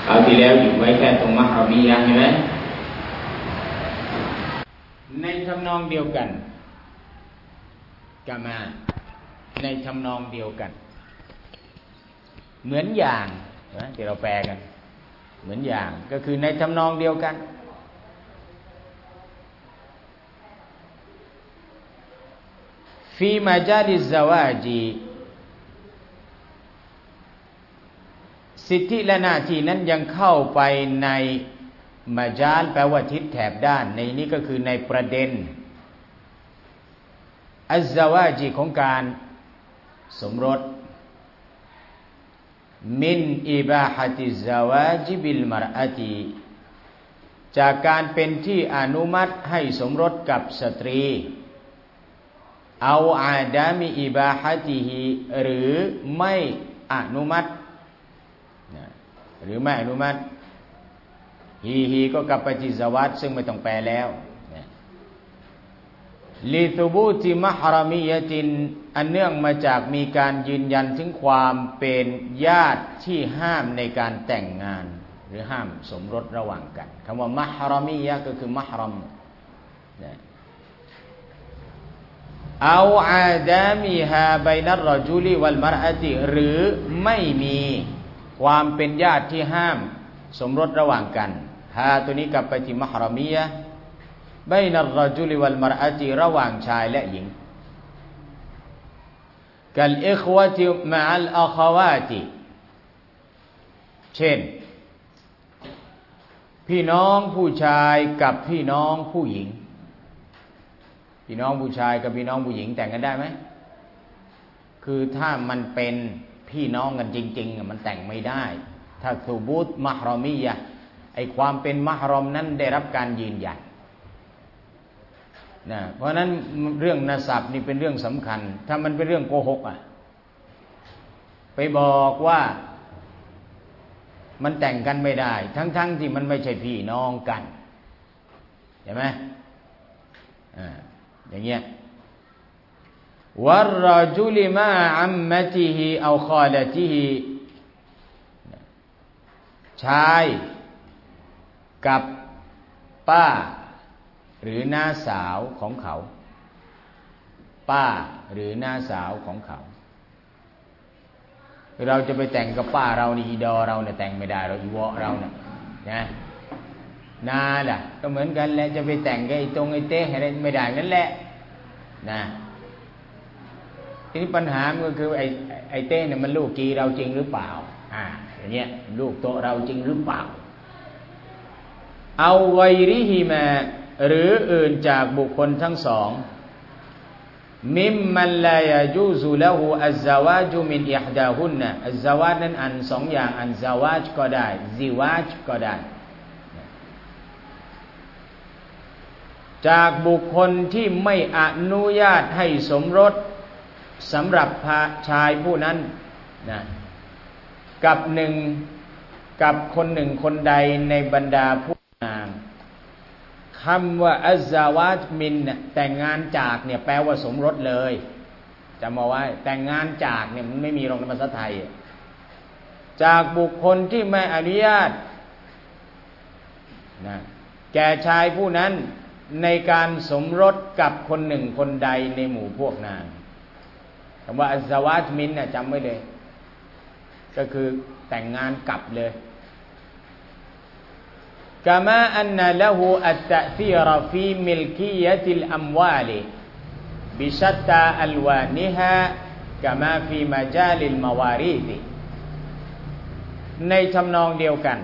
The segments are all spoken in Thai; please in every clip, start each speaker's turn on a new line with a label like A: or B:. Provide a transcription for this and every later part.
A: เอาที่แล้วอยู่ไว้แค่ตรงมหาวิยะใช่ไหมในทำนองเดียวกันกามาในทำนองเดียวกันเหมือนอย่างนะที่เราแปลกันเหมือนอย่างก็คือในทำนองเดียวกันฟีมาจาลิซาวาจีสิทธิและหน้าที่นั้นยังเข้าไปในมาจาลแปลว่าทิศแถบด้านในนี้ก็คือในประเด็นอัซซาวาจีของการสมรสมินอิบาฮะติซาวาจิบิลมารอะตีจากการเป็นที่อนุมัติให้สมรสกับสตรีเอาอาดามิอิบาฮะติฮิหรือไม่อนุมัติหรือไม่อนุมัติฮีก็กลับไปที่ซาวาจซึ่งไม่ต้องแปลแล้วลิตุบูติมะฮรามิยะตินอันเนื่องมาจากมีการยืนยันถึงความเป็นญาติที่ห้ามในการแต่งงานหรือห้ามสมรสระหว่างกันคำว่ามะฮรามิยะก็คือมะฮรัมเอาอาดามิฮาบัยนัรรจุลิวัลมารอะติหรือไม่มีความเป็นญาติที่ห้ามสมรสระหว่างกันฮาตัวนี้กลับไปที่มะฮรามิยะบัยนัรรจุลิวัลมารอะติระหว่างชายและหญิงกัลอิควะติมะอัลอะควาติเช่นพี่น้องผู้ชายกับพี่น้องผู้หญิงพี่น้องผู้ชายกับพี่น้องผู้หญิงแต่งกันได้ไหมคือถ้ามันเป็นพี่น้องกันจริงๆมันแต่งไม่ได้ถ้าซุบูตมะฮรามิยะไอความเป็นมะฮรอมนั้นได้รับการยืนยันนะเพราะนั้นเรื่องนาสับนี่เป็นเรื่องสำคัญถ้ามันเป็นเรื่องโกหกไปบอกว่ามันแต่งกันไม่ได้ทั้งที่มันไม่ใช่พี่น้องกันเห็นไหมอย่างเงี้ยวัรรจุลิมาอัมมะติฮิเอาคอลติฮิชายกับป้าหรือน้าสาวของเขาป้าหรือน้าสาวของเขาเราจะไปแต่งกับป้าเรานี่อีดอเราเนี่ยแต่งไม่ได้เราอีวอเราเนี่ยนะนาล่ะก็เหมือนกันแหละจะไปแต่งกับไอ้ตรงไอ้เต้อะไรไม่ได้นั่นแหละนะทีนี้ปัญหามันก็คือไอ้เต้เนี่ยมันลูกกีเราจริงหรือเปล่าอย่างเงี้ยลูกโตเราจริงหรือเปล่าเอาไวริฮิมาหรืออื่นจากบุคคลทั้งสองมิมมันลายาจูซุละหูอัซซาวาจุมินอิฮดาฮุนนะอัซซาวาจนั้นอันสองอย่างอันซาวาจก็ได้ซิวาจก็ได้จากบุคคลที่ไม่อนุญาตให้สมรสสำหรับชายผู้นั้นนะกับคนหนึ่งคนใดในบรรดาผู้นางคำว่าอัซซาวาจมินแต่งงานจากเนี่ยแปลว่าสมรสเลยจำเอาไว้แต่งงานจากเนี่ยมันไม่มีลงในภาษาไทยจากบุคคลที่ไม่อนุญาตนะแก่ชายผู้นั้นในการสมรสกับคนหนึ่งคนใดในหมู่พวกนางคำว่าอัซซาวาจมินจำไว้เลยก็คือแต่งงานกับเลยกะมาอันนะละหูอัตตะซีรฟีมิลกียะติลอัมวาลิบิชัตตาอัลวานิฮะกะมาฟีมาจาลิลมาวารีติในทำนองเดียวกัน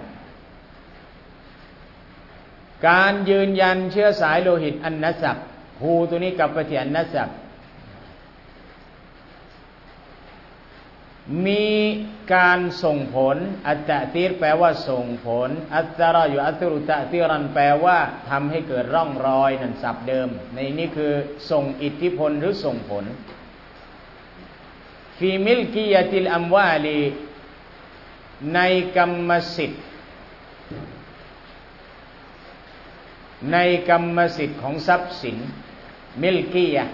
A: การยืนยันเชื้อสายโลหิตอันนัสับฮูตัวนี้กับปฏิอันนัสับมีการส่งผลอัตตะตีรแปลว่าส่งผลอัตตะรอยู่อัตตุรุตะตีรันแปลว่าทำให้เกิดร่องรอยนั่นศัพท์เดิมในนี้คือส่งอิทธิพลหรือส่งผลฟีมิลกียะติลอัมวาลีในกรรมสิทธิ์ของทรัพย์สินมิลกียะ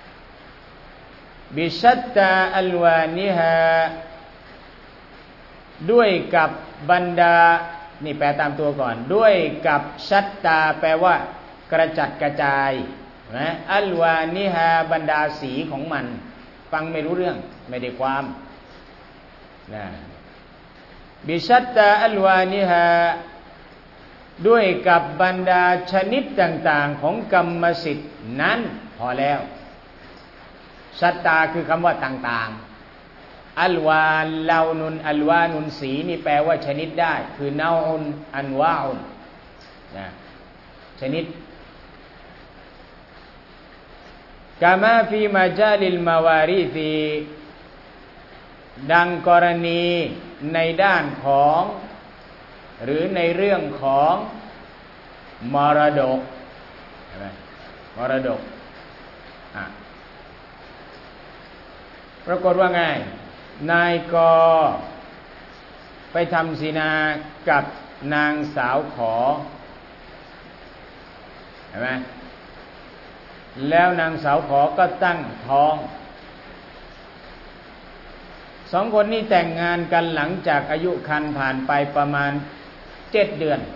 A: บิชัตตาอัลวานิฮาด้วยกับบรรดานี่แปลตามตัวก่อนด้วยกับชัตตาแปลว่ากระจัดกระจายนะอัลวานิฮาบรรดาสีของมันฟังไม่รู้เรื่องไม่ได้ความนะบิชัตตาอัลวานิฮาด้วยกับบรรดาชนิดต่างๆของกรรมสิทธิ์นั้นพอแล้วชัตตาคือคำว่าต่างๆอัลวาลาวนุนอัลวานุนสีนี่แปลว่าชนิดได้คือนาอุนอันวาอุนนะชนิดกามาฟีมาจาลิลมาวาริซีดังกรณีในด้านของหรือในเรื่องของมรดกใช่ไหมมรดกปรากฏว่าไงนายกไปทำซินากับนางสาวขอเห็นไหมแล้วนางสาวขอก็ตั้งท้องสองคนนี้แต่งงานกันหลังจากอายุครรภ์ผ่านไปประมาณ7 เดือน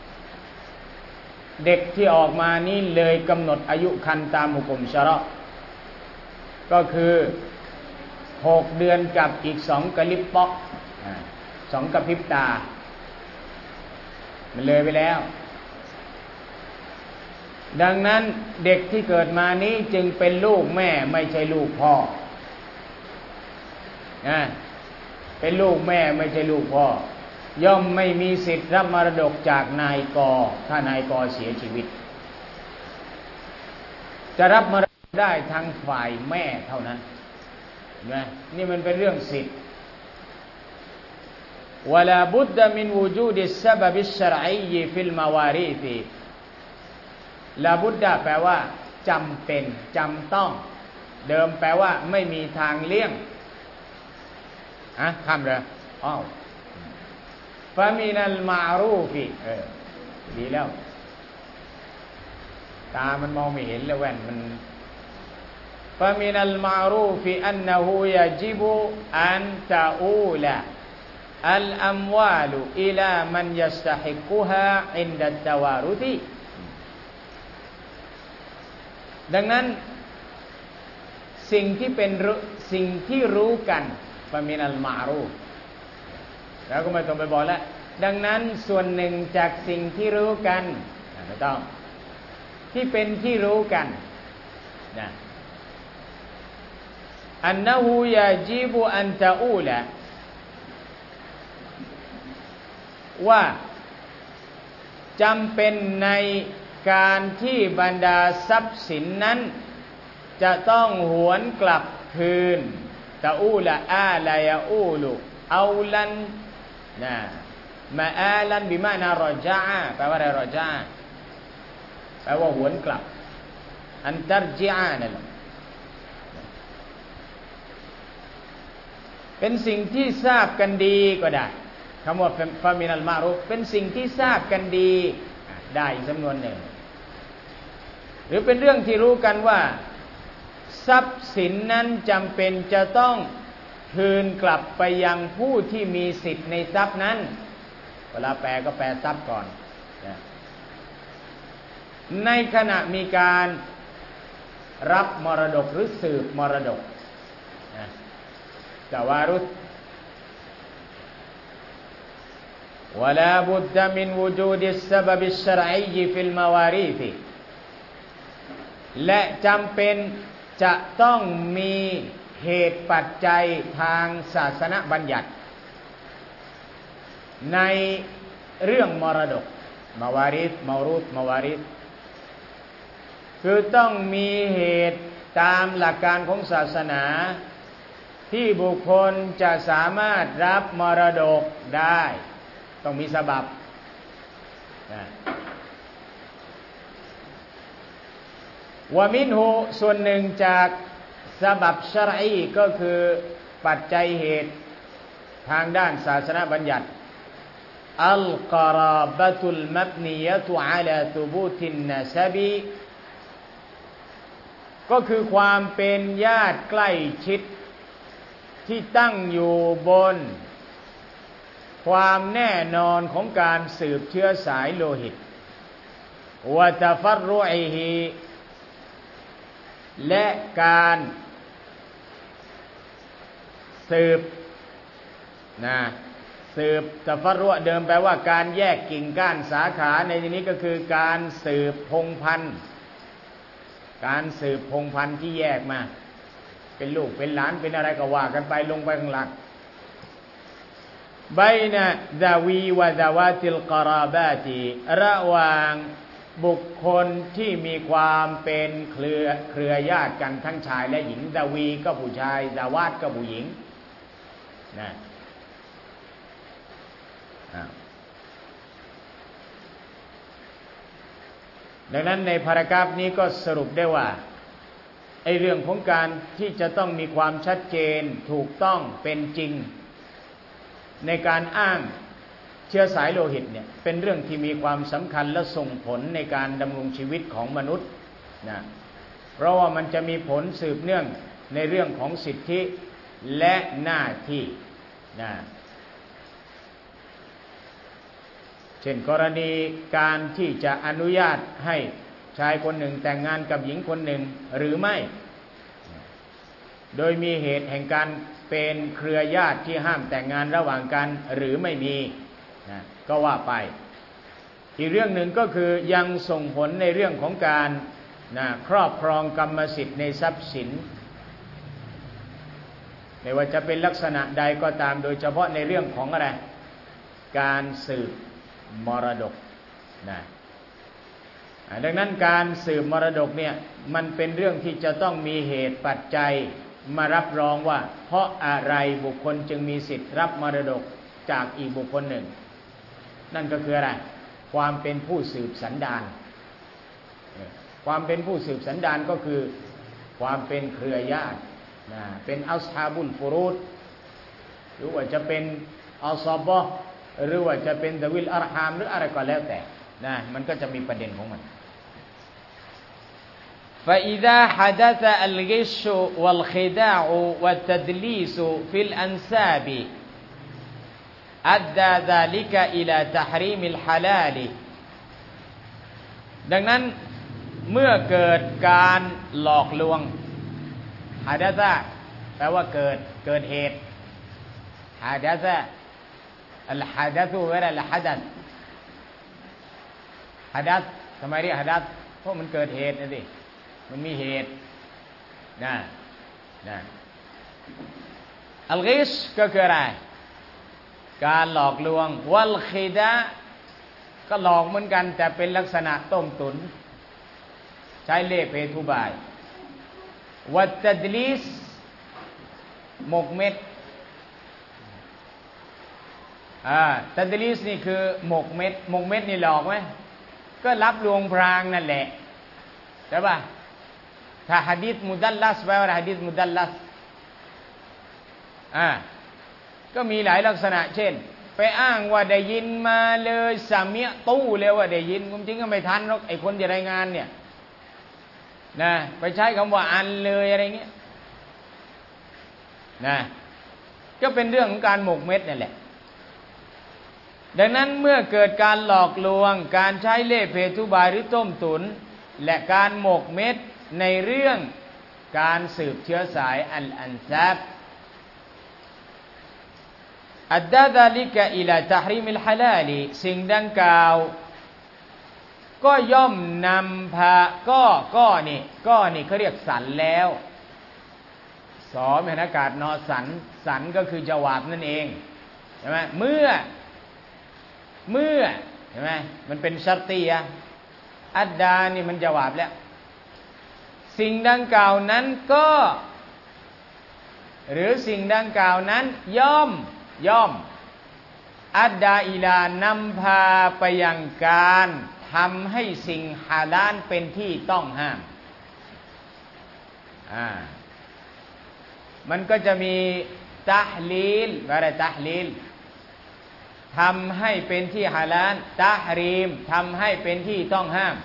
A: เด็กที่ออกมานี่เลยกำหนดอายุครรภ์ตามหุกุมชะเราะห์ก็คือ6 เดือนกับอีก2 กะลิบป๊อก2 กระพริบตามันเลยไปแล้วดังนั้นเด็กที่เกิดมานี้จึงเป็นลูกแม่ไม่ใช่ลูกพ่อเป็นลูกแม่ไม่ใช่ลูกพ่อย่อมไม่มีสิทธิ์รับมรดกจากนายกถ้านายกเสียชีวิตจะรับมรดกได้ทางฝ่ายแม่เท่านั้นนะนี่มันเป็นเรื่องสิทธิ์วะลาบุดดะมินวูจูดิสซะบะบิชชะรอียฟิลมาวาริซลาบุดดะแปลว่าจำเป็นจำต้องเดิมแปลว่าไม่มีทางเลี่ยงข้ามเลยฟามินัลมารูฟิดีแล้วตามันมองไม่เห็นแล้วแว่นมันฟามินัลมารูฟิอันนะฮูยะจิบุอันตะอูละอัลอัมวาลุอิลามันยัสตะฮิกุฮาอินดัตตะวารุติดังนั้นสิ่งที่รู้กันฟามินัลมารูฟแล้วก็ไม่ต้องไปบอกแล้วดังนั้นส่วนหนึ่งจากสิ่งที่รู้กันไม่ต้องที่เป็นที่รู้กันนะอันนะฮูยาจิบุอันตะอูละว่าจำเป็นในการที่บรรดาทรัพย์สินนั้นจะต้องหวนกลับคืนตะอูละอาลายาอูลุเอาลันนะมาอาลันบิมานารอจาแปลว่าอะไรรอจาแปลว่าหวนกลับอันตัรจิอานั่นแหละเป็นสิ่งที่ทราบกันดีก็ได้คำว่าฟามินัลมารูฟเป็นสิ่งที่ทราบกันดีได้อีกจำนวนหนึ่งหรือเป็นเรื่องที่รู้กันว่าทรัพย์สินนั้นจำเป็นจะต้องคืนกลับไปยังผู้ที่มีสิทธิ์ในทรัพย์นั้นเวลาแปลก็แปลทรัพย์ก่อนในขณะมีการรับมรดกหรือสืบมรดกตะวารุษวะลาบุดดะมินวูจูดิสซะบะบิชชะรอียฟิลมาวาริซและจำเป็นจะต้องมีเหตุปัจจัยทางศาสนบัญญัติในเรื่องมรดกมาวาริสมาวรูษมาวาริสคือต้องมีเหตุตามหลักการของศาสนาที่บุคคลจะสามารถรับมรดกได้ต้องมีสบับวะมินฮูส่วนหนึ่งจากสบับชะรอีก็คือปัจจัยเหตุทางด้านศาสนบัญญัติอัลกอราบะตุลมับนียะตุอะลาตุบูตินนะซะบีก็คือความเป็นญาติใกล้ชิดที่ตั้งอยู่บนความแน่นอนของการสืบเชื้อสายโลหิตวะตะฟัรรุอิฮิและการสืบสืบตะฟัรรุเดิมแปลว่าการแยกกิ่งก้านสาขาในที่นี้ก็คือการสืบพงพันธุ์การสืบพงพันธุ์ที่แยกมาเป็นลูกเป็นหลานเป็นอะไรก็ว่ากันไปลงไปข้างหลังไบนะดาวีวะดาวาติลกราบาติระหว่างบุคคลที่มีความเป็นเครือญาติกันทั้งชายและหญิงดาวีก็ผู้ชายดาวาตก็ผู้หญิงนะดังนั้นในพารากราฟนี้ก็สรุปได้ว่าไอ้เรื่องของการที่จะต้องมีความชัดเจนถูกต้องเป็นจริงในการอ้างเชื้อสายโลหิตเนี่ยเป็นเรื่องที่มีความสำคัญและส่งผลในการดำรงชีวิตของมนุษย์นะเพราะว่ามันจะมีผลสืบเนื่องในเรื่องของสิทธิและหน้าที่นะเช่นกรณีการที่จะอนุญาตให้ชายคนหนึ่งแต่งงานกับหญิงคนหนึ่งหรือไม่โดยมีเหตุแห่งการเป็นเครือญาติที่ห้ามแต่งงานระหว่างกันหรือไม่มีนะก็ว่าไปอีกเรื่องหนึ่งก็คือยังส่งผลในเรื่องของการครอบครองกรรมสิทธิ์ในทรัพย์สินไม่ว่าจะเป็นลักษณะใดก็ตามโดยเฉพาะในเรื่องของอะไรการสืบมรดกนะดังนั้นการสืบมรดกเนี่ยมันเป็นเรื่องที่จะต้องมีเหตุปัจจัยมารับรองว่าเพราะอะไรบุคคลจึงมีสิทธิ์รับมรดกจากอีกบุคคลหนึ่งนั่นก็คืออะไรความเป็นผู้สืบสันดานความเป็นผู้สืบสันดานก็คือความเป็นเครือญาติเป็นอัศฮาบุลฟุรูดหรือว่าจะเป็นอัศบะหรือว่าจะเป็นดะวิลอัรฮามหรืออะไรก็แล้วแต่มันก็จะมีประเด็นของมันفإذا حدث الغش والخداع والتدليس في الأنساب أدى ذلك إلى تحريم الحلال ดังนั้นเมื่อเกิดการหลอกลวงฮะดะซะแปลว่าเกิดเหตุฮะดะซะอัลฮะดะซุวะลาอัลฮะดัษฮะดัษทำไมเรียกฮะดัษเพราะมันเกิดเหตุนะสิมันมีเหตุอัลกิชก็คืออะไรการหลอกลวงวัลคิดะก็หลอกเหมือนกันแต่เป็นลักษณะต้มตุนใช้เล่ห์เพทุบายวัตตัดลิสหมกเม็ดตัดลิสนี่คือหมกเม็ดนี่หลอกไหมก็รับลวงพรางนั่นแหละใช่ป่ะถ้าหะดีษมุดัลลัสแปลว่าหะดีษมุดัลลัสก็มีหลายลักษณะเช่นไปอ้างว่าได้ยินมาเลยสามีตู้เลยว่าได้ยินจริงก็ไม่ทันหรอกไอ้คนที่รายงานเนี่ยไปใช้คำว่าอันเลยอะไรเงี้ยก็เป็นเรื่องของการหมกเม็ดนั่นแหละดังนั้นเมื่อเกิดการหลอกลวงการใช้เล่ห์เพทุบายหรือต้มตุนและการหมกเม็ดในเรื่องการสืบเชื้อสายอันซาบอัดดาดาลิกะอิลาตะฮรีมิลฮะลาลิสิ่งดังกล่าวก็ย่อมนำพาก็นี่เขาเรียกสันแล้วสอมนอากาศนอสันก็คือจวาบนั่นเองใช่ไหมเมื่อใช่ไหมมันเป็นชัรตียะอัดดานี่มันจวาบแล้วสิ่งดังกล่าวนั้นก็หรือสิ่งดังกล่าวนั้นย่อมอัดดาอิลานำพาไปยังการทำให้สิ่งฮาลาลเป็นที่ต้องห้ามมันก็จะมีตะฮลีลอะไรตะฮลีลทำให้เป็นที่ฮาลาลตะฮรีมทำให้เป็นที่ต้องห้าม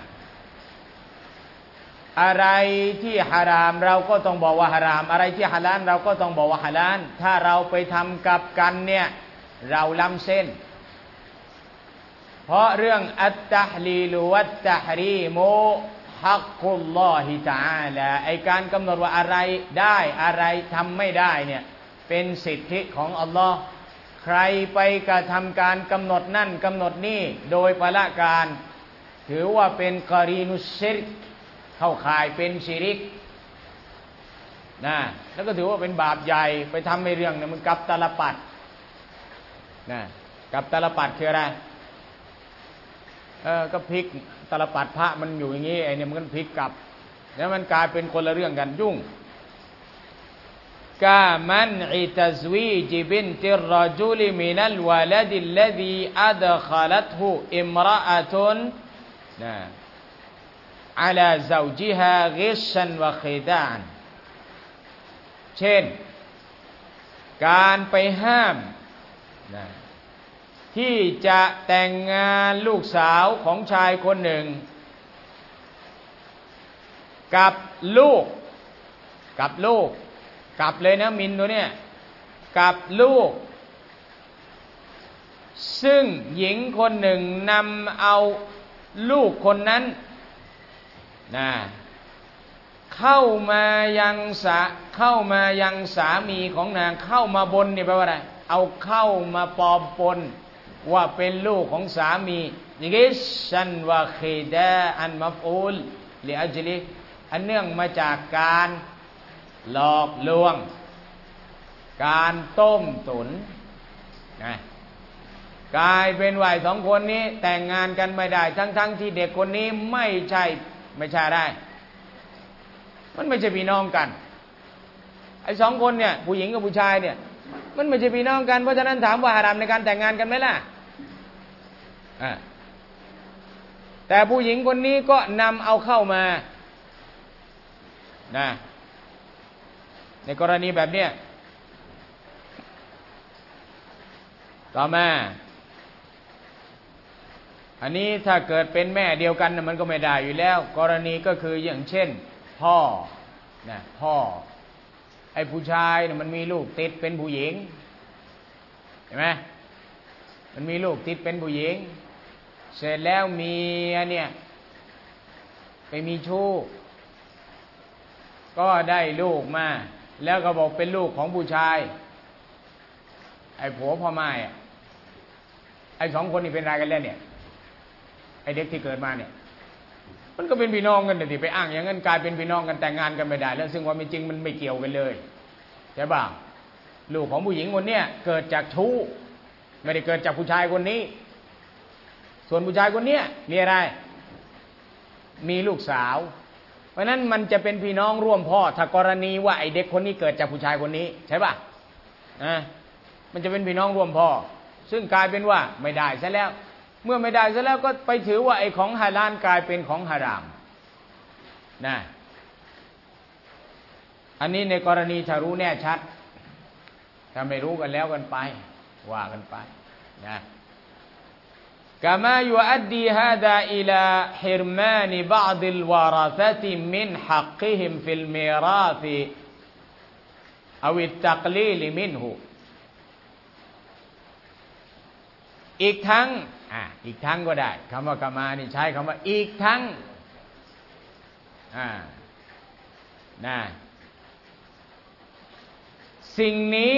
A: อะไรที่ฮารามเราก็ต้องบอกว่าฮารามอะไรที่ฮาลาลเราก็ต้องบอกว่าฮาลาลถ้าเราไปทำกับกันเนี่ยเราล้ำเส้นเพราะเรื่องอัตตะฮลีลวัตตะฮรีมุฮักกุลลอฮิตะอาลาไอการกำหนดว่าอะไรได้อะไรทำไม่ได้เนี่ยเป็นสิทธิของอัลลอฮ์ใครไปกระทำการกำหนดนั่นกำหนดนี่โดยพละการถือว่าเป็นกอรีนุชิรกเข้าข่ายเป็นชิริกนะแล้วก็ถือว่าเป็นบาปใหญ่ไปทำในเรื่องเนี่ยมันกับตาลปัดนะกับตาลปัดคืออะไรก็พลิกตาลปัดพระมันอยู่อย่างนี้ไอเนี่ยมันก็พลิกกลับแล้วมันกลายเป็นคนละเรื่องกันยุ่งกามันอิตซวีจิบินติรรจุลมินัลวะลดิลลซีอัดขลัตฮุอิมรอะตุนนะอะลาซาวจิฮากิชชันวะคิดานเช่นการไปห้ามนะที่จะแต่งงานลูกสาวของชายคนหนึ่งกับลูกเลยนะมินตัวเนี้ยกับลูกซึ่งหญิงคนหนึ่งนำเอาลูกคนนั้นนะเข้ามายังสามีของนางเข้ามาบนเนี่ยแปลว่าอะไรเอาเข้ามาปลอมปนว่าเป็นลูกของสามีกิชันวะคิดาอันมัฟอูลลิอัจลิอันเนื่องมาจากการหลอกลวงการต้มตุ๋นนะกลายเป็นว่าสองคนนี้แต่งงานกันไม่ได้ทั้งที่เด็กคนนี้ไม่ใช่ได้มันไม่ใช่พี่น้องกันไอ้สองคนเนี่ยผู้หญิงกับผู้ชายเนี่ยมันไม่ใช่พี่น้องกันเพราะฉะนั้นถามว่าหารามในการแต่งงานกันไหมล่ะแต่ผู้หญิงคนนี้ก็นำเอาเข้ามานะในกรณีแบบเนี้ยต่อมาอันนี้ถ้าเกิดเป็นแม่เดียวกันมันก็ไม่ได้อยู่แล้วกรณีก็คืออย่างเช่นพ่อไอ้ผู้ชายเนี่ยมันมีลูกติดเป็นผู้หญิงเห็นไหมมันมีลูกติดเป็นผู้หญิงเสร็จแล้วมีเนี่ยไปมีชู้ก็ได้ลูกมาแล้วก็บอกเป็นลูกของผู้ชายไอ้ผัวพ่อไม้ไอ้สองคนนี่เป็นอะไรกันแล้วเนี่ยไอ้เด็กที่เกิดมาเนี่ยมันก็เป็นพี่น้องกันแต่ที่ไปอ้างอย่างนั้นกลายเป็นพี่น้องกันแต่งงานกันไม่ได้แล้วซึ่งว่าไม่จริงมันไม่เกี่ยวกันเลยใช่ป่ะลูกของผู้หญิงคนเนี้ยเกิดจากชู้ไม่ได้เกิดจากผู้ชายคนนี้ส่วนผู้ชายคนเนี้ยมีอะไรมีลูกสาวเพราะนั้นมันจะเป็นพี่น้องร่วมพ่อถ้ากรณีว่าไอ้เด็กคนนี้เกิดจากผู้ชายคนนี้ใช่ป่ะมันจะเป็นพี่น้องร่วมพ่อซึ่งกลายเป็นว่าไม่ได้ซะแล้วเมื่อไม่ได้ซะแล้วก็ไปถือว่าไอ้ของฮาลาลกลายเป็นของฮารามนะอันนี้ในกรณีถ้ารู้แน่ชัดถ้าไม่รู้กันแล้วกันไปว่ากันไปนะกามายุอัดดีฮาดาอิลาฮิรมานิบะดิลวาราซะติมินฮักกิฮิมฟิลมีราซิอวิตตักลีลิมินหูอีกทั้งก็ได้คำว่ากามานี่ใช้คำว่าอีกทั้งนะสิ่งนี้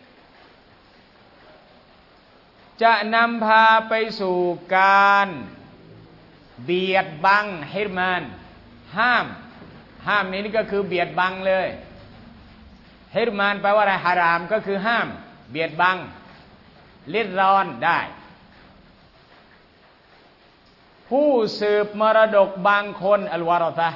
A: จะนำพาไปสู่การเบียดบังฮิรมานห้ามนี้ก็คือเบียดบังเลยฮิรมานแปลว่าอะไรฮารามก็คือห้ามเบียดบังลิดรอนได้ผู้สืบมรดกบางคนอัลวาราซะ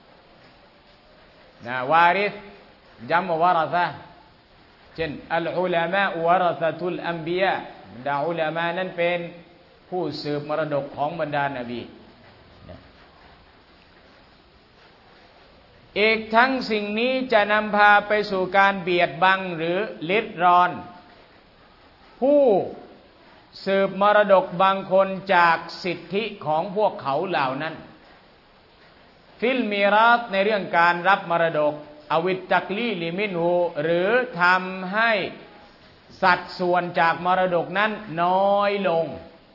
A: นะวาริสจัมวาราซะเช่นอัลอุลามะวาราซะตุลอัมบิยะบรรดาอุลามะนั้นเป็นผู้สืบมรดกของบรรดานบีอีกทั้งสิ่งนี้จะนำพาไปสู่การเบียดบังหรือลิดรอนผู้สืบมรดกบางคนจากสิทธิของพวกเขาเหล่านั้นฟิลมีราตในเรื่องการรับมรดกอวิตตักลีลิมินหูหรือทำให้สัดส่วนจากมรดกนั้นน้อยลง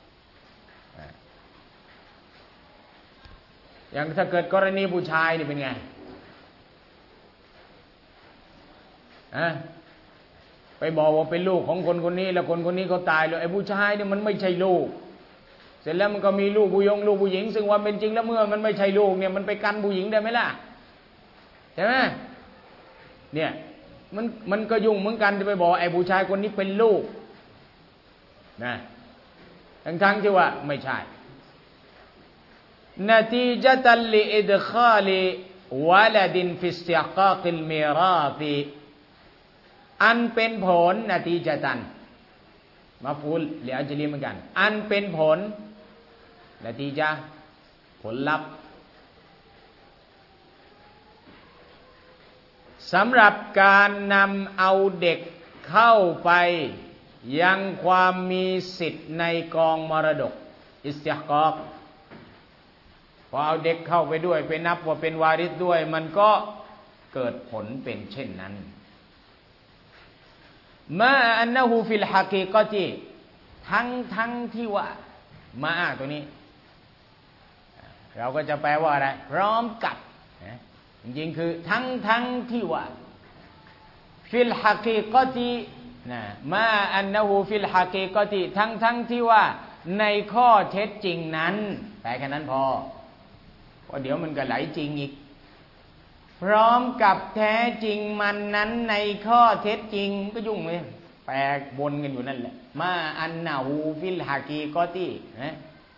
A: อย่างถ้าเกิดกรณีผู้ชายนี่เป็นไงไปบอกว่าเป็นลูกของคนคนนี้แล้วคนคนนี้เขาตายเลยไอ้ผู้ชายเนี่ยมันไม่ใช่ลูกเสร็จแล้วมันก็มีลูกผู้หญิงซึ่งว่าเป็นจริงแล้วเมื่อมันไม่ใช่ลูกเนี่ยมันไปกันผู้หญิงได้ไหมล่ะใช่ไหมเนี่ยมันก็ยุ่งเหมือนกันจะไปบอกไอ้ผู้ชายคนนี้เป็นลูกนะทั้งที่ว่าไม่ใช่نتيجة لإدخال ولد في استحقاق الميراث อันเป็นผลนาทีจตันมาฟูลหรืออัจลีเหมือนกันอันเป็นผลนาทีจะผลลัพธ์สำหรับการนำเอาเด็กเข้าไปยังความมีสิทธิ์ในกองมรดกอิสติฮกอกพอเอาเด็กเข้าไปด้วยไปนับว่าเป็นวาริสด้วยมันก็เกิดผลเป็นเช่นนั้นมาอันนะฮูฟิลฮะกีกะติทั้งที่ว่ามาตัวนี้เราก็จะแปลว่าอะไรพร้อมกับจริงๆคือทั้งที่ว่าฟิลฮะกีกะตินะมาอันนะฮูฟิลฮะกีกะติทั้งที่ว่าในข้อเท็จจริงนั้นแต่แค่นั้นพอเพราะเดี๋ยวมันก็ไหลจริงอีกพร้อมกับแท้จริงมันนั้นในข้อเท็จจริงก็ยุ่งเลยแปลบนกันอยู่นั่นแหละมาอันนะฮูฟิลฮะกีกอตีนะ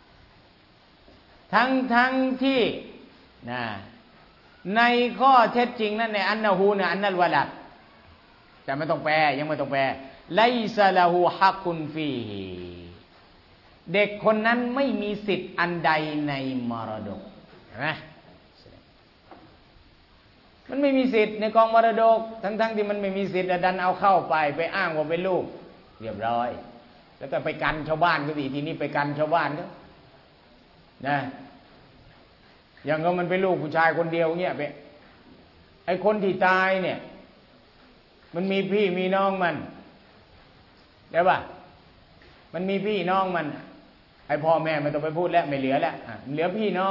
A: ทั้งที่นะในข้อเท็จจริงนั้นในอันนะฮูเนี่ยอันนัลวะลัดแต่ไม่ต้องแปลยังไม่ต้องแปลไลซะละฮูฮักกุนฟีฮิเด็กคนนั้นไม่มีสิทธิ์อันใดในมรดกเห็นไหมมันไม่มีสิทธิ์ในกองมรดกทั้งที่มันไม่มีสิทธิ์ดันเอาเข้าไปอ้างว่าเป็นลูกเรียบร้อยแล้วก็ไปกันชาวบ้านก็ดีทีนี้ไปกันชาวบ้านก็นะอย่างก็มันเป็นลูกผู้ชายคนเดียวเงี้ยไปไอ้คนที่ตายเนี่ยมันมีพี่มีน้องมันได้ป่ะมันมีพี่น้องมันไอ้พ่อแม่ไม่ต้องไปพูดแล้วไม่เหลือแล้วเหลือพี่น้อง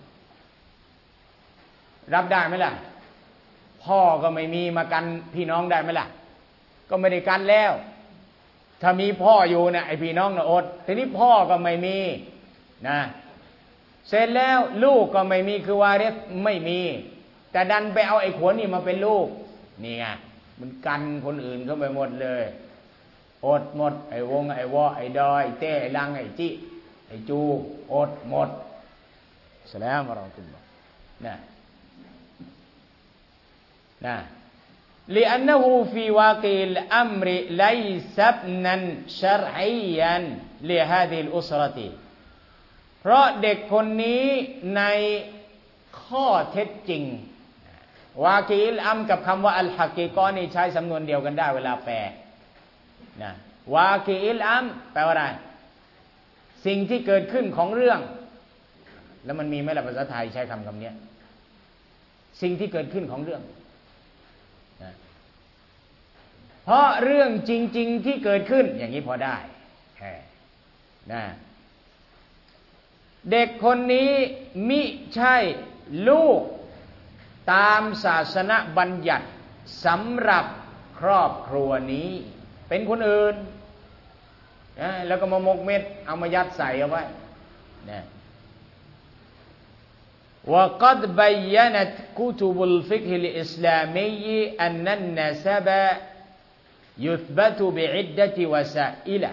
A: รับได้ไหมล่ะพ่อก็ไม่มีมากันพี่น้องได้ไหมล่ะก็ไม่ได้กันแล้วถ้ามีพ่ออยู่เนี่ยไอ้พี่น้องน่ะอดทีนี้พ่อก็ไม่มีนะเสร็จแล้วลูกก็ไม่มีคือวาริสไม่มีแต่ดันไปเอาไอ้ขวนนี่มาเป็นลูกนี่ไงมันกันคนอื่นเข้าไปหมดเลยอดหมดไอ้วงไอ้วอไอ้ดอยไอ้เต้ไอ้ลังไอ้จิไอ้จูอดหมดสลามอะเราะตุลลอฮ์นะلأنه في واقع الأمر ليس ابنا شرعيا لهذه الأسرة เพราะเด็กคนนี้ในข้อเท็จจริงวากีลอัมกับคำว่าอัลฮะกีกอนี่ใช้สำนวนเดียวกันได้เวลาแปลนะวากีลอัมแปลว่าอะไรสิ่งที่เกิดขึ้นของเรื่องแล้วมันมีไหมล่ะภาษาไทยใช้คำนี้สิ่งที่เกิดขึ้นของเรื่องเพราะเรื่องจริงๆที่เกิดขึ้นอย่างนี้พอได้นะเด็กคนนี้มิใช่ลูกตามศาสนบัญญัติสำหรับครอบครัวนี้เป็นคนอื่นแล้วก็มาหมกเม็ดเอามายัดใส่เอาไว้นะوقد بينت كتب الفقه الإسلامي أن النسب يثبت بعدة وسائل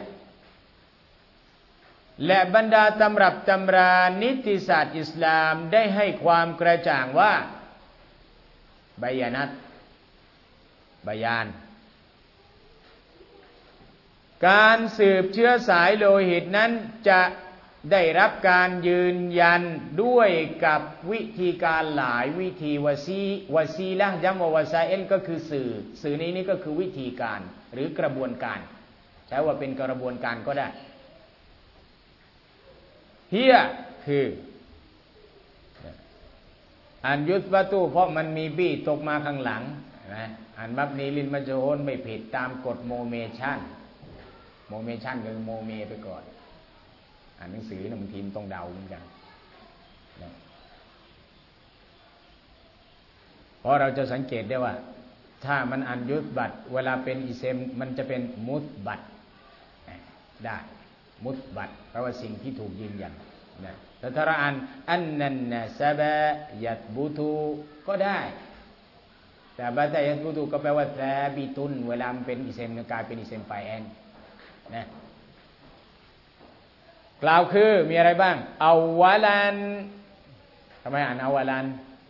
A: และบรรดาตำรับตำรานิติศาสตร์อิสลามได้ให้ความกระจ่างว่าบายานัตบายานการสืบเชื้อสายโลหิตนั้นจะได้รับการยืนยันด้วยกับวิธีการหลายวิธีวาซีละย้ำว่าวาซาเอลก็คือสื่อนี้ก็คือวิธีการหรือกระบวนการใช้ว่าเป็นกระบวนการก็ได้เฮียคืออ่านยุทธวัตุเพราะมันมีบี้ตกมาข้างหลังนะอ่านมับนีลินมัจโฮนไม่ผิดตามกฎโมเมชั่นโมเมชั่นก็คือโมเมไปก่อนอ่านหนังสือนะบางทีต้องเดาเหมือนกันนะเพราะเราจะสังเกตได้ว่าถ้ามันอ่านยุตบัตเวลาเป็นอิเซมมันจะเป็นมุตบัตได้มุตบัตแปลว่าสิ่งที่ถูกยืนยันนะแต่ถ้าเราอ่านอันนันนะซะบะยัตบุตุก็ได้แต่บะตะยัตบุตุก็แปลว่าซาบิตุนเวลามันเป็นอิเซมกลายเป็นอิเซมไฟแอนนะกล่าวคือมีอะไรบ้างอาวะลันทำไมอ่านอาวะลัน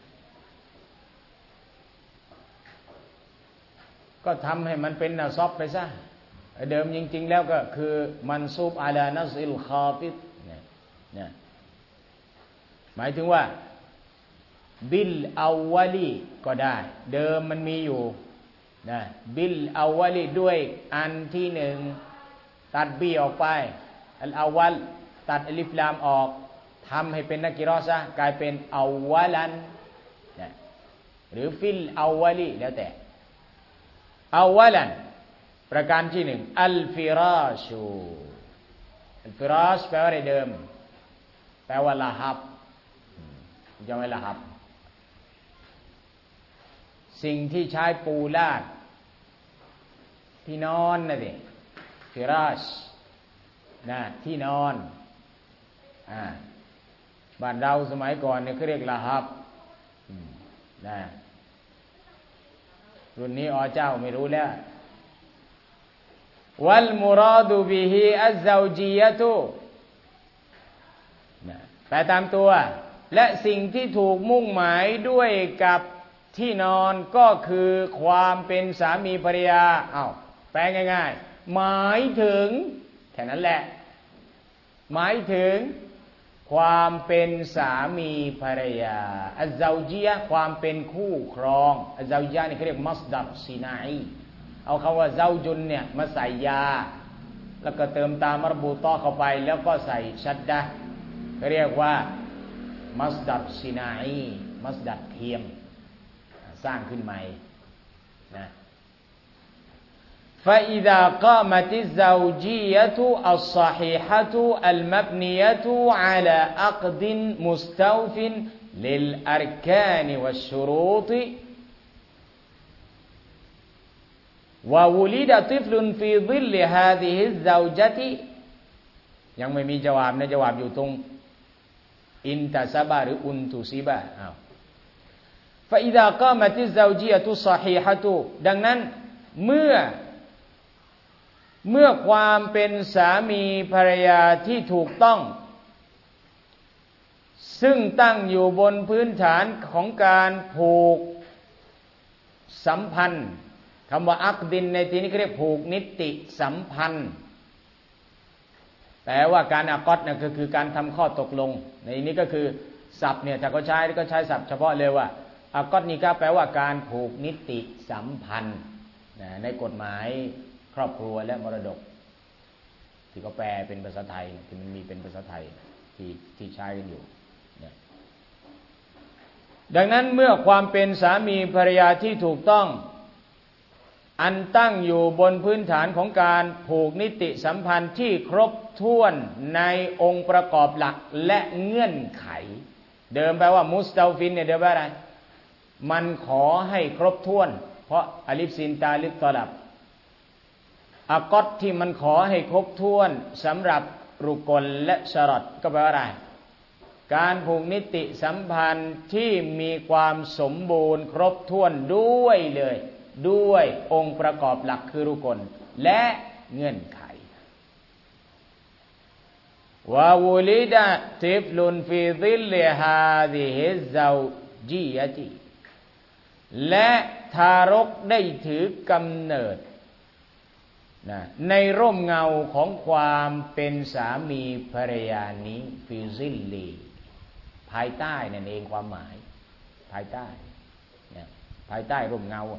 A: ก็ทำให้มันเป็นนะซอบไปซะเดิมจริงๆแล้วก็คือมันซูบอาลานัซิลคาฟิดเนี่ยหมายถึงว่าบิลอาวะลีก็ได้เดิมมันมีอยู่นะบิลอาวะลีด้วยอันที่หนึ่งตัดบีออกไปอัลอาวะลตัดอลิฟลามออกทำให้เป็นนักกิรอซะกลายเป็นอาวะลันนะหรือฟิลอาวะลีแล้วแต่อาวะลันประการที่หนึ่งอัลฟิราชูอัลฟิราชแปลว่าอะไรเดิมแปลว่าละหับจะไม่ละหับสิ่งที่ใช้ปูลาดที่นอนนะดิฟิราชนะที่นอนบ้านเราสมัยก่อนเนี่ยเขาเรียกละหับนะรุ่นนี้อ๋อเจ้าไม่รู้แล้ววัลมุราดุบิฮิอัซซาวจียะตุแปลตามตัวและสิ่งที่ถูกมุ่งหมายด้วยกับที่นอนก็คือความเป็นสามีภรรยาแปลง่ายๆหมายถึงแค่นั้นแหละหมายถึงความเป็นสามีภรรยาอัซซาวจียะความเป็นคู่ครองอัซซาวจียะนี่เขาเรียกมัสดัรซินาอีเอาคำว่าเจ้าจุนเนี่ยมาใส่ยาแล้วก็เติมตามมรบูตอเข้าไปแล้วก็ใส่ชัดดะเรียกว่ามัสดัรซินาอีมัสดัรเทียมสร้างขึ้นใหม่นะ فإذا قامت الزوجية الصحيحة المبنية على عقد مستوف للأركان والشروط وولد طفل في ظل هذه الزوجة ยังไม่มีจวาบนะจวาบอยู่ตรงอินตัสบะหรืออุนตุซิบะفإذا قامت الزوجية الصحيحة ดังนั้นเมื่อความเป็นสามีภรรยาที่ถูกต้องซึ่งตั้งอยู่บนพื้นฐานของการผูกสัมพันธ์คำว่าอักดินในที่นี้เรียกผูกนิติสัมพันธ์แต่ว่าการอักอดเนี่ยก็คือการทำข้อตกลงในนี้ก็คือศัพท์เนี่ยถ้าเขาใช้ก็ใช้ศัพท์เฉพาะเลยว่าอักอดนี่ก็แปลว่าการผูกนิติสัมพันธ์ในกฎหมายครอบครัวและมรดกที่เขาแปลเป็นภาษาไทยที่มันมีเป็นภาษาไทยที่ใช้กันอยู่ดังนั้นเมื่อความเป็นสามีภรรยาที่ถูกต้องอันตั้งอยู่บนพื้นฐานของการผูกนิติสัมพันธ์ที่ครบถ้วนในองค์ประกอบหลักและเงื่อนไขเดิมแปลว่ามุสตาฟินเนี่ยเดิมแปลว่าอะไรมันขอให้ครบถ้วนเพราะอลิฟซินตาลิฟตอลับอักอดที่มันขอให้ครบถ้วนสำหรับรุกลและชะรอตก็แปลว่าอะไรการผูกนิติสัมพันธ์ที่มีความสมบูรณ์ครบถ้วนด้วยเลยด้วยองค์ประกอบหลักคือรุกลและเงื่อนไขวะวูลิดะติฟลุนฟีซิลลิฮาซิฮิซซาวจียะติและทารกได้ถือกำเนิดในร่มเงาของความเป็นสามีภรรยานี้ฟิซิลลีภายใต้นั่นเองความหมายภายใต้ภายใต้ร่มเงา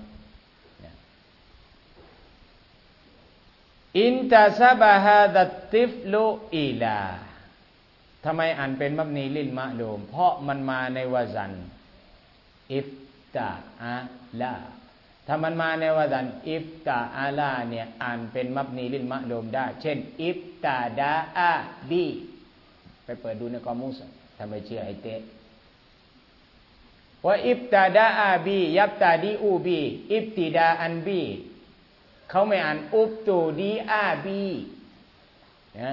A: อินตาซาบะฮาดัตติฟลุอีลาทำไมอ่านเป็นมับนีลิลมะลูมเพราะมันมาในวะซันอิฟตาอาลาถ้ามันมาในวาซันอิฟตาอาลาเนี่ยอ่านเป็นมับนีลิลมะลูมได้เช่นอิฟตาดาอาบีไปเปิดดูในกอมุสถ้าไม่เชื่อไอเตะว่าอิบตาดาอาบียับตาดีอูบีอิบติดาอันบีเขาไม่อ่านอุบตูดีอาบีนะ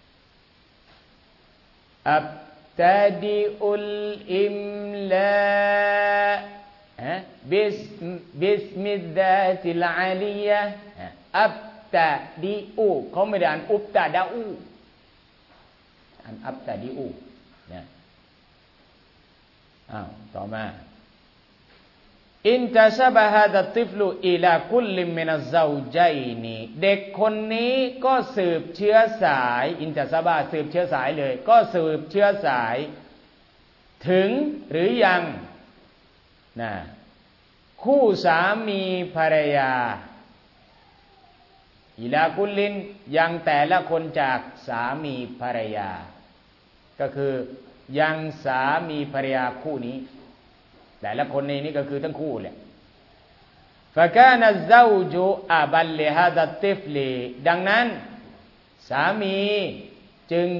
A: อับตาดีอุลอิมลาบิสมิลลาฮิลอาลียะอับตาดีอูเขาไม่ได้อ่านอุบตาดาอูอ่านอับตาดีอูนะต่อมาอินตะชะบะฮะดะติฟลุอิลาคุลลิมินัซซาวญัยนีเด็กคนนี้ก็สืบเชื้อสายอินตะชะบะสืบเชื้อสายเลยก็สืบเชื้อสายถึงหรือยังนะคู่สามีภรรยาอิลาคุลลินยังแต่ละคนจากสามีภรรยาก็คือยังสามีภรรยาคู่นี้แต่ละคนในนี้ก็คือทั้งคู่แหละฟะกานะซาวจุอะบัลลิฮาดะติฟลีดังนั้นสามีจึง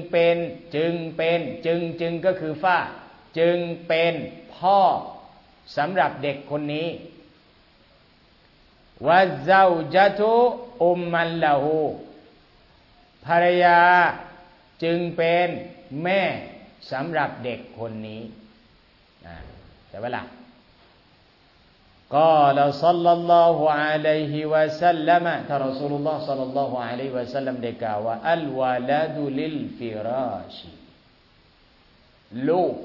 A: ก็คือฟ้าจึงเป็นพ่อสำหรับเด็กคนนี้วะซาวจะตุอุมมันละหูภรรยาจึงเป็นแม่สำหรับเด็กคนนี้แต่ว่าล่ะกาลศ็อลลัลลอฮุอะลัยฮิวะซัลลัมท่านรอซูลุลลอฮ์ศ็อลลัลลอฮุอะลัยฮิวะซัลลัมได้กล่าวว่าอัลวะลาดุลิลฟิราชลูก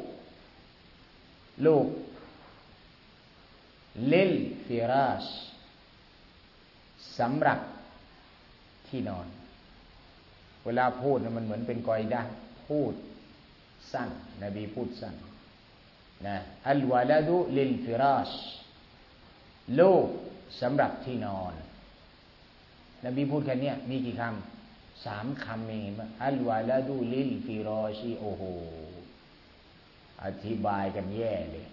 A: ลิลฟิราชสำหรับที่นอนเวลาพูดมันเหมือนเป็นกอยดะพูดสั้นนบีพูดสั้นนะอัลวะลาดุลิลฟิราชลูกสำหรับที่นอนนบีพูดแค่นี้มีกี่คำ3 คำเองว่าอัลวะลาดุลิลฟิราชโอ้โหอธิบายกันแย่เลย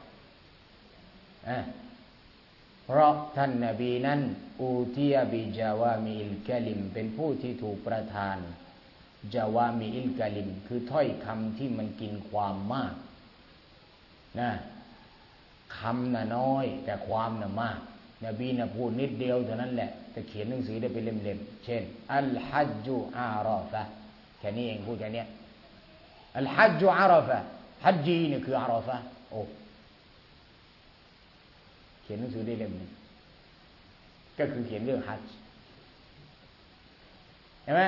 A: เพราะท่านนบีนั้นอูติยะบิจาวามิลกะลิมเป็นผู้ที่ถูกประทานจาวามิอิลกะลิมคือถ้อยคำที่มันกินความมากนะคำน่ะน้อยแต่ความน่ะมากนบีน่ะพูดนิดเดียวเท่านั้นแหละแต่เขียนหนังสือได้เป็นเล่มๆเช่นอัลฮัจญุอาราฟะแค่นี้เองพูดแค่นี้อัลฮัจญุอาราฟะฮัจญีนี่คืออาราฟะโอ้เขียนหนังสือได้เล่มนึงก็คือเขียนเรื่องฮัจญ์เห็นไหม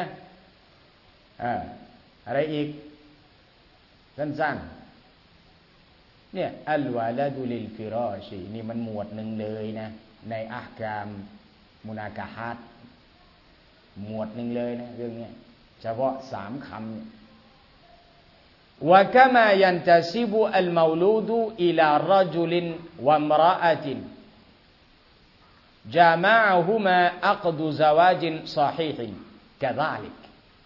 A: อะไรอีกสั้นๆเนี่ยอัลวะลาดุลิลฟิราชนี่มันหมวดหนึ่งเลยนะในอะห์กามมุนากะฮัตหมวดหนึ่งเลยนะเรื่องนี้เฉพาะ3 คำวะกะมายันตะซิบุอัลมาวลูดอิลารจุลินวะมรอะตินจามะอะฮุมาอักดุซะวาจินศอฮีฮินกะซาลิก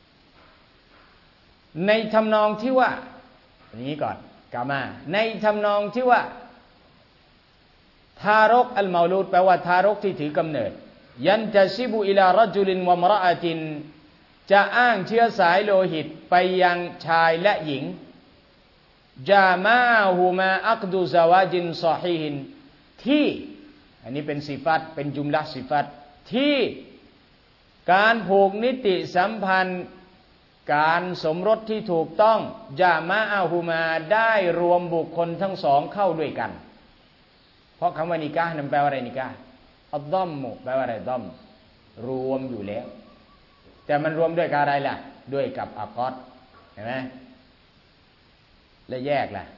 A: ในทำนองที่ว่านี้ก่อนกามาในทำนองที่ว่าทารกอัลมาลูดแปลว่าทารกที่ถือกำเนิดยันตะซิบุอิลารจุลินวะมรอะตินจะอ้างเชื้อสายโลหิตไปยังชายและหญิงจามะฮูมาอักดุซะวาจินศอฮีฮินที่อันนี้เป็นสิฟัตเป็นจุมละสิฟัตที่การผูกนิติสัมพันธ์การสมรสที่ถูกต้องจามะฮูมาได้รวมบุคคลทั้งสองเข้าด้วยกันเพราะคำว่านิกะห์นั้นแปลว่าอะไรนิกะห์อัดดัมมุแปลว่าอะไรดัมรวมอยู่แล้วแต่มันรวมด้วยกับอะไรล่ะด้วยกับอักอดเห็นไหมและแยกล่ะ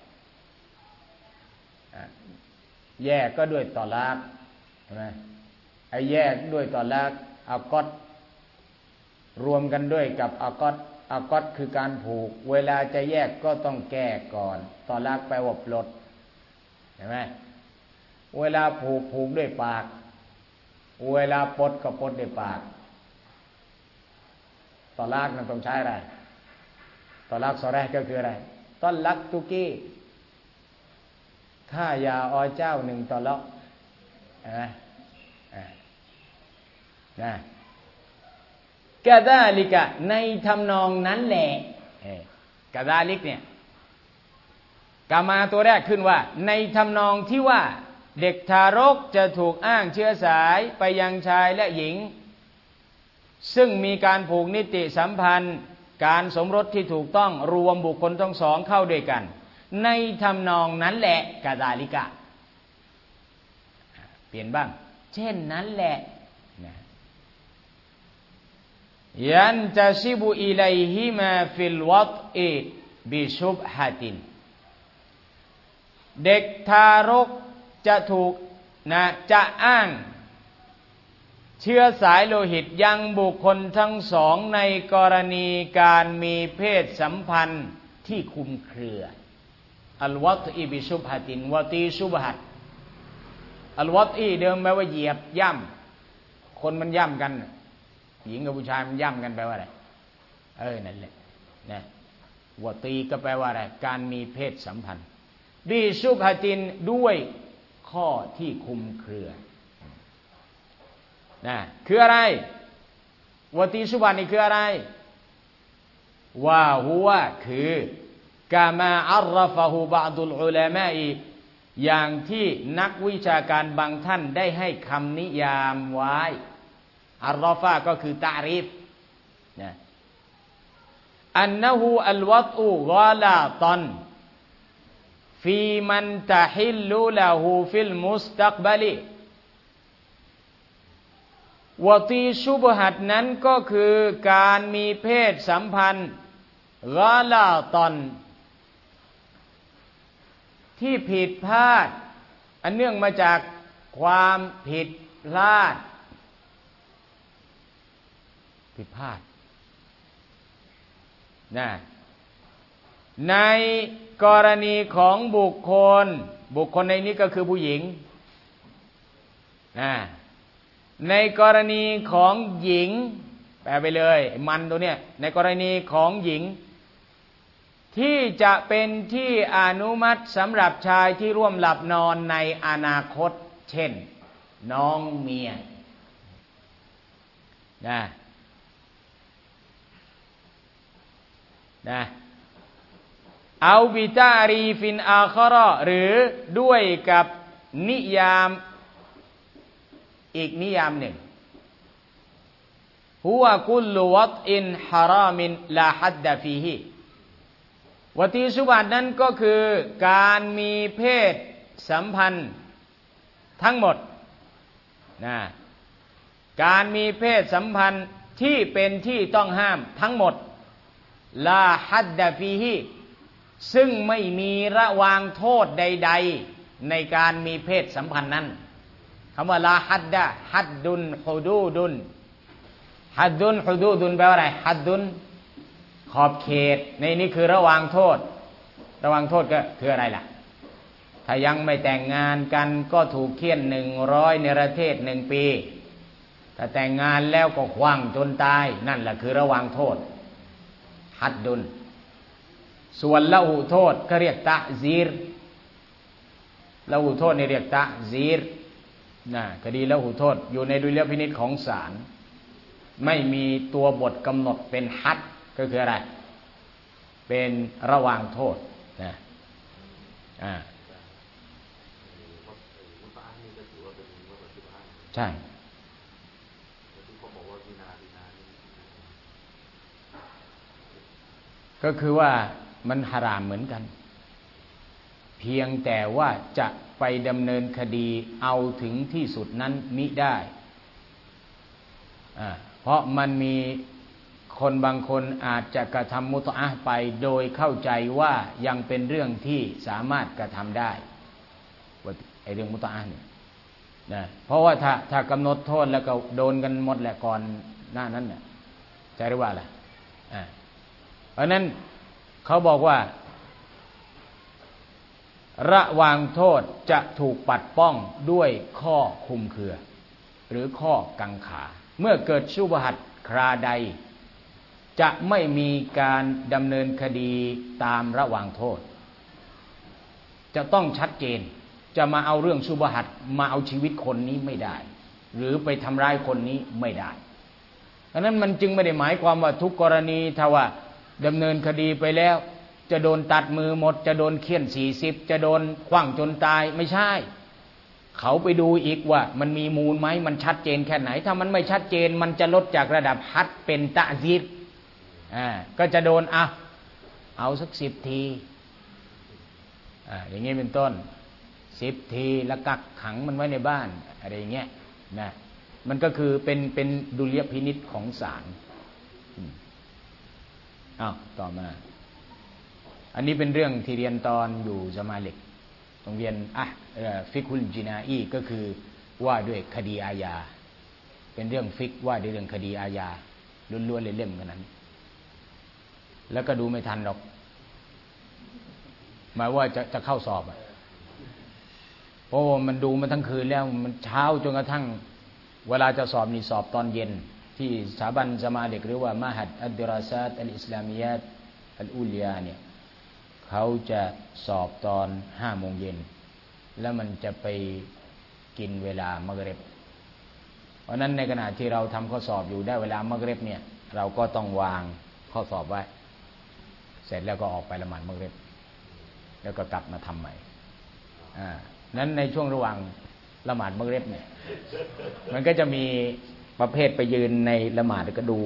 A: แยกก็ด้วยตอลากใช่ไหมไอ้แยกด้วยตอลากอักอดรวมกันด้วยกับอักอดคือการผูกเวลาจะแยกก็ต้องแก้ก่อนตอลากแปลว่าปลดเห็นไหมเวลาผูกด้วยปากเวลาปลดก็ปลดด้วยปากตอลากนั้นต้องใช้อะไรตอลากซอแรกก็คืออะไรตอลักตุกีค่ายาอเจ้า1 ตอละเห็นไหมนะกะซาลิกะในทำนองนั้นแหละกะซาลิกเนี่ยกามาตัวแรกขึ้นว่าในทำนองที่ว่าเด็กทารกจะถูกอ้างเชื้อสายไปยังชายและหญิงซึ่งมีการผูกนิติสัมพันธ์การสมรสที่ถูกต้องรวมบุคคลทั้งสองเข้าด้วยกันในทำนองนั้นแหละกะซาลิกะเปลี่ยนบ้างเช่นนั้นแหละยันตะซิบุอิลัยฮิมาฟิลวัตอิบิชุบฮะตินเด็กทารกจะถูกจะอ้างเชื้อสายโลหิตยังบุคคลทั้งสองในกรณีการมีเพศสัมพันธ์ที่คลุมเครืออัลวัตอิบิชุบฮะตินวะตีชุบฮัตอัลวัตอีเดิมแปลว่าเหยียบย่ำคนมันย่ำกันหญิงกับผู้ชายมันย่ำกันแปลว่าอะไรนั่นแหละนะวะตีก็แปลว่าอะไรการมีเพศสัมพันธ์บิชุบฮะตินด้วยข้อที่คลุมเครือนะคืออะไรวะตีชุบฮะนี่คืออะไรว่าหัวคือกามาอัรฟะฮูบะดุลอุลามะอีอย่างที่นักวิชาการบางท่านได้ให้คำนิยามไว้อัรรอฟะก็คือตะรีฟนะอันนะฮูอัลวัตอุกอลาตันฟีมันตะฮิลลุละฮูฟิลมุสตักบัลิวะตีชุบฮัตนั้นก็คือการมีเพศสัมพันธ์กอลาตันที่ผิดพลาดอันเนื่องมาจากความผิดพลาดนะในกรณีของบุคคลในนี้ก็คือผู้หญิงนะในกรณีของหญิงแปลไปเลยมันตัวเนี้ยในกรณีของหญิงที่จะเป็นที่อนุมัติสำหรับชายที่ร่วมหลับนอนในอนาคตเช่นน้องเมียนะเอาบิตารีฟินอาครอหรือด้วยกับนิยามอีกนิยามหนึ่งฮุวะกุลลุวัตอินฮารามินลาฮัดดะฟีฮิวะตีชุบฮัตนั้นก็คือการมีเพศสัมพันธ์ทั้งหมดนะการมีเพศสัมพันธ์ที่เป็นที่ต้องห้ามทั้งหมดลาฮัดดะฟีฮิซึ่งไม่มีระวางโทษใดๆในการมีเพศสัมพันธ์นั้นคำว่าลาฮัดดะฮัดดุนฮุดูดุนฮัดดุนฮุดูดุนแปลว่าอะไรฮัดดุนขอบเขตในนี้คือระวางโทษก็คืออะไรล่ะถ้ายังไม่แต่งงานกันก็ถูกเฆี่ยน100เนรเทศ1 ปีถ้าแต่งงานแล้วก็ขว้างจนตายนั่นแหละคือระวางโทษฮัดดุนส่วนละหุโทษก็เรียกตะซีรละหุโทษนี่เรียกตะซีรคดีละหุโทษอยู่ในดุลยพินิจของศาลไม่มีตัวบทกำหนดเป็นฮัดก็คืออะไรเป็นระวางโทษใช่ก็คือว่ามันหารามเหมือนกันเพียงแต่ว่าจะไปดำเนินคดีเอาถึงที่สุดนั้นมิได้เพราะมันมีคนบางคนอาจจะกระทำมุตอะห์ไปโดยเข้าใจว่ายังเป็นเรื่องที่สามารถกระทำได้ไอ้เรื่องมุตอะห์เนี่ยนะเพราะว่าถ้ากำหนดโทษแล้วก็โดนกันหมดแหละก่อนหน้านั้นเนี่ยใช่หรือว่าล่ะเพราะนั้นเขาบอกว่าระวางโทษจะถูกปัดป้องด้วยข้อคุมเครือหรือข้อกังขาเมื่อเกิดชุบฮัตคราใดจะไม่มีการดำเนินคดีตามระวางโทษจะต้องชัดเจนจะมาเอาเรื่องชุบฮัตมาเอาชีวิตคนนี้ไม่ได้หรือไปทำร้ายคนนี้ไม่ได้เพราะนั้นมันจึงไม่ได้หมายความว่าทุกกรณีถ้าว่าดำเนินคดีไปแล้วจะโดนตัดมือหมดจะโดนเฆี่ยน40จะโดนขว้างจนตายไม่ใช่เขาไปดูอีกว่ามันมีมูลไหมมันชัดเจนแค่ไหนถ้ามันไม่ชัดเจนมันจะลดจากระดับฮัดเป็นตะซีรก็จะโดนเอาสัก10 ทีอย่างนี้เป็นต้น10 ทีแล้วกักขังมันไว้ในบ้านอะไรอย่างเงี้ยนะมันก็คือเป็นดุลยพินิจของศาลต่อมาอันนี้เป็นเรื่องที่เรียนตอนอยู่ซะมาลิกต้องเรียนฟิกฮุลจินาอีก็คือว่าด้วยคดีอาญาเป็นเรื่องฟิกว่าด้วยเรื่องคดีอาญาล้วนๆเล่มๆกันนั้นแล้วก็ดูไม่ทันหรอกหมายว่าจะเข้าสอบเพราะว่ามันดูมาทั้งคืนแล้วมันเช้าจนกระทั่งเวลาจะสอบนี่สอบตอนเย็นที่สถาบันซะมาลิกหรือว่ามหาดอัดดิราซาตอัลอิสลามียะตอัลอุลยาเนี่ยเขาจะสอบตอน5 โมงเย็นแล้วมันจะไปกินเวลามักริบเพราะนั้นในขณะที่เราทำข้อสอบอยู่ได้เวลามักริบเนี่ยเราก็ต้องวางข้อสอบไว้เสร็จแล้วก็ออกไปละหมาดมักริบแล้วก็กลับมาทำใหม่นั้นในช่วงระหว่างละหมาดมักริบเนี่ยมันก็จะมีประเภทไปยืนในละหมาดแล้วก็ดู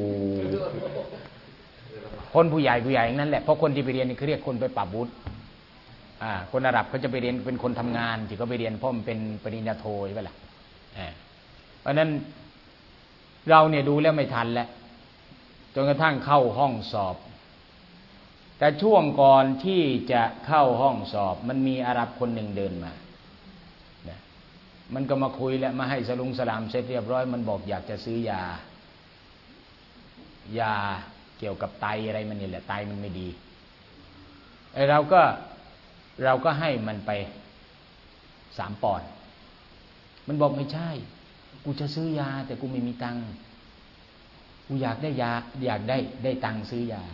A: คนผู้ใหญ่อย่างนั้นแหละเพราะคนที่ไปเรียนนี่เขาเรียกคนไปปรับวุฒิคนอาหรับเขาจะไปเรียนเป็นคนทำงานที่เขาไปเรียนเพราะมันเป็นปริญญาโทใช่ไหมล่ะเพราะนั้นเราเนี่ยดูแล้วไม่ทันแล้วจนกระทั่งเข้าห้องสอบแต่ช่วงก่อนที่จะเข้าห้องสอบมันมีอาหรับคนหนึ่งเดินมามันก็มาคุยแล้วมาให้สลามเสร็จเรียบร้อยมันบอกอยากจะซื้อยาเกี่ยวกับไตอะไรมันนี่แหละไตมันไม่ดีเราก็ให้มันไป3 ปอนด์มันบอกไม่ใช่กูจะซื้อยาแต่กูไม่มีตังค์กูอยากได้ยาอยากได้ตังค์ซื้อยา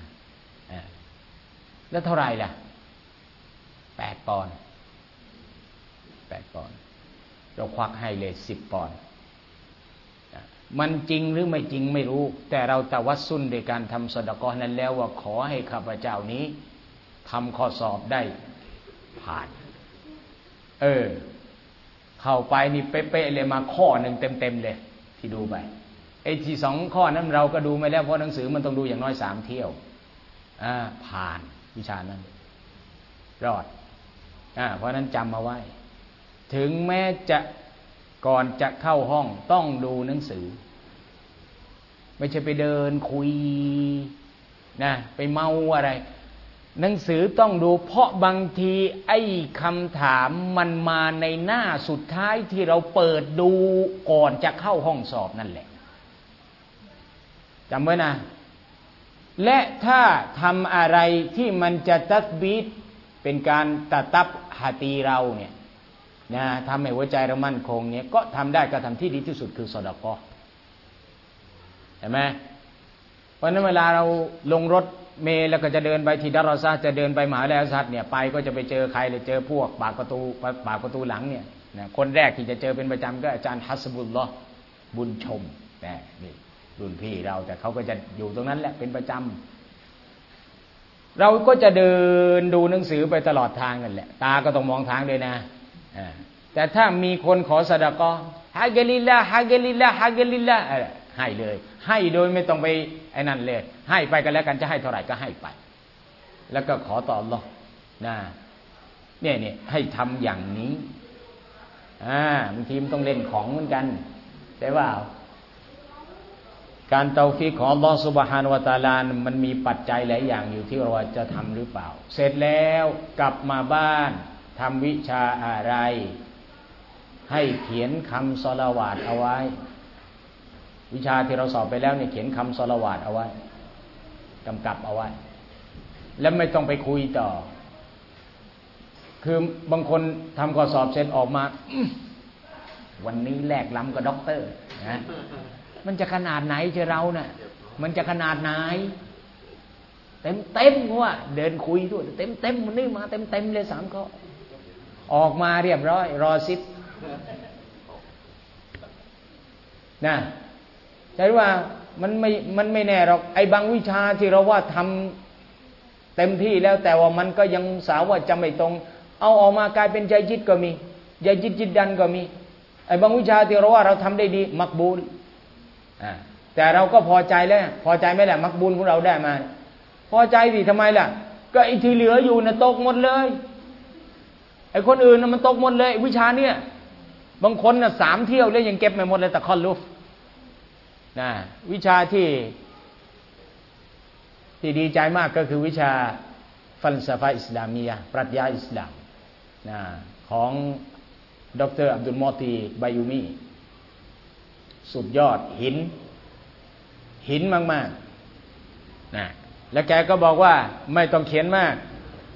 A: แล้วเท่าไหร่ล่ะ8 ปอนด์เราควักให้เลย10 ปอนด์มันจริงหรือไม่จริงไม่รู้แต่เราตะวัสซุนโดยการทำซอดาเกาะห์นั้นแล้วว่าขอให้ข้าพเจ้านี้ทำข้อสอบได้ผ่านเข้าไปนี่เป๊ะๆเลยมาข้อหนึ่งเต็มๆเลยที่ดูไปไอ้ที่2 ข้อนั้นเราก็ดูมาแล้วเพราะหนังสือมันต้องดูอย่างน้อย3 เที่ยวผ่านวิชานั้นรอดเพราะนั้นจำมาไว้ถึงแม้จะก่อนจะเข้าห้องต้องดูหนังสือไม่ใช่ไปเดินคุยนะไปเมาอะไรหนังสือต้องดูเพราะบางทีไอ้คำถามมันมาในหน้าสุดท้ายที่เราเปิดดูก่อนจะเข้าห้องสอบนั่นแหละจำไว้นะและถ้าทำอะไรที่มันจะตัสบีตเป็นการตับฮาตีเราเนี่ยนะทำให้หัวใจเรามั่นคงเนี่ยก็ทำได้ก็ทำที่ดีที่สุดคือซอดาเกาะห์เห็นไหมเพราะนั้นเวลาเราลงรถเมล์แล้วก็จะเดินไปที่ดารอซะห์จะเดินไปมหาวิทยาลัยอัซฮัรเนี่ยไปก็จะไปเจอใครเลยเจอพวกปากประตูหลังเนี่ยนะคนแรกที่จะเจอเป็นประจำก็อาจารย์ฮัสบุลลอฮ์บุญชมนี่รุ่นพี่เราแต่เขาก็จะอยู่ตรงนั้นแหละเป็นประจำเราก็จะเดินดูหนังสือไปตลอดทางนั่นแหละตาก็ต้องมองทางด้วยนะแต่ถ้ามีคนขอซอดาเกาะห์ฮะกะลิลลาฮะกะลิลลาฮะกะลิลลาให้เลยให้โดยไม่ต้องไปไอ้นั่นเลยให้ไปกันแล้วกันจะให้เท่าไหร่ก็ให้ไปแล้วก็ขอต่ออัลเลาะห์นะเนี่ยให้ทำอย่างนี้บางทีมันต้องเล่นของเหมือนกันแต่ว่าการเตาฟีกของอัลเลาะห์ซุบฮานะฮูวะตะอาลามันมีปัจจัยหลายอย่างอยู่ที่เราจะทำหรือเปล่าเสร็จแล้วกลับมาบ้านทำวิชาอะไรให้เขียนคำศอลาวาตเอาไว้วิชาที่เราสอบไปแล้วเนี่ยเขียนคำศอลาวาตเอาไว้กำกับเอาไว้แล้วไม่ต้องไปคุยต่อคือบางคนทำข้อสอบเสร็จออกมาวันนี้แลกล้ำกับด็อกเตอร์นะมันจะขนาดไหนเจอเราเนี่ยมันจะขนาดไหนเต็มว่าเดินคุยด้วยเต็มมันนี่มาเต็มเลย3 ข้อออกมาเรียบร้อยรอซิปนะแต่ว่ามันไม่แน่หรอกไอ้บางวิชาที่เราว่าทำเต็มที่แล้วแต่ว่ามันก็ยังสาวว่าจำไม่ตรงเอาออกมากลายเป็นใจจิตก็มีใจจิตจิตดันก็มีไอ้บางวิชาที่เราว่าเราทำได้ดีมักบูลแต่เราก็พอใจแล้วพอใจไหมล่ะมักบูลของเราได้มาพอใจสิทำไมล่ะก็ไอ้ที่เหลืออยู่น่ะตกหมดเลยไอ้คนอื่นน่ะมันตกหมดเลยวิชาเนี่ยบางคนน่ะ3 เที่ยวแล้วยังเก็บไม่หมดเลยแต่คอนลูฟนะวิชาที่ดีใจมากก็คือวิชาฟัลซฟะอิสลามียะห์ปรัชญาอิสลามนะของดร.อับดุลมอตีบายูมีสุดยอดหินมากๆนะแล้วแกก็บอกว่าไม่ต้องเขียนมาก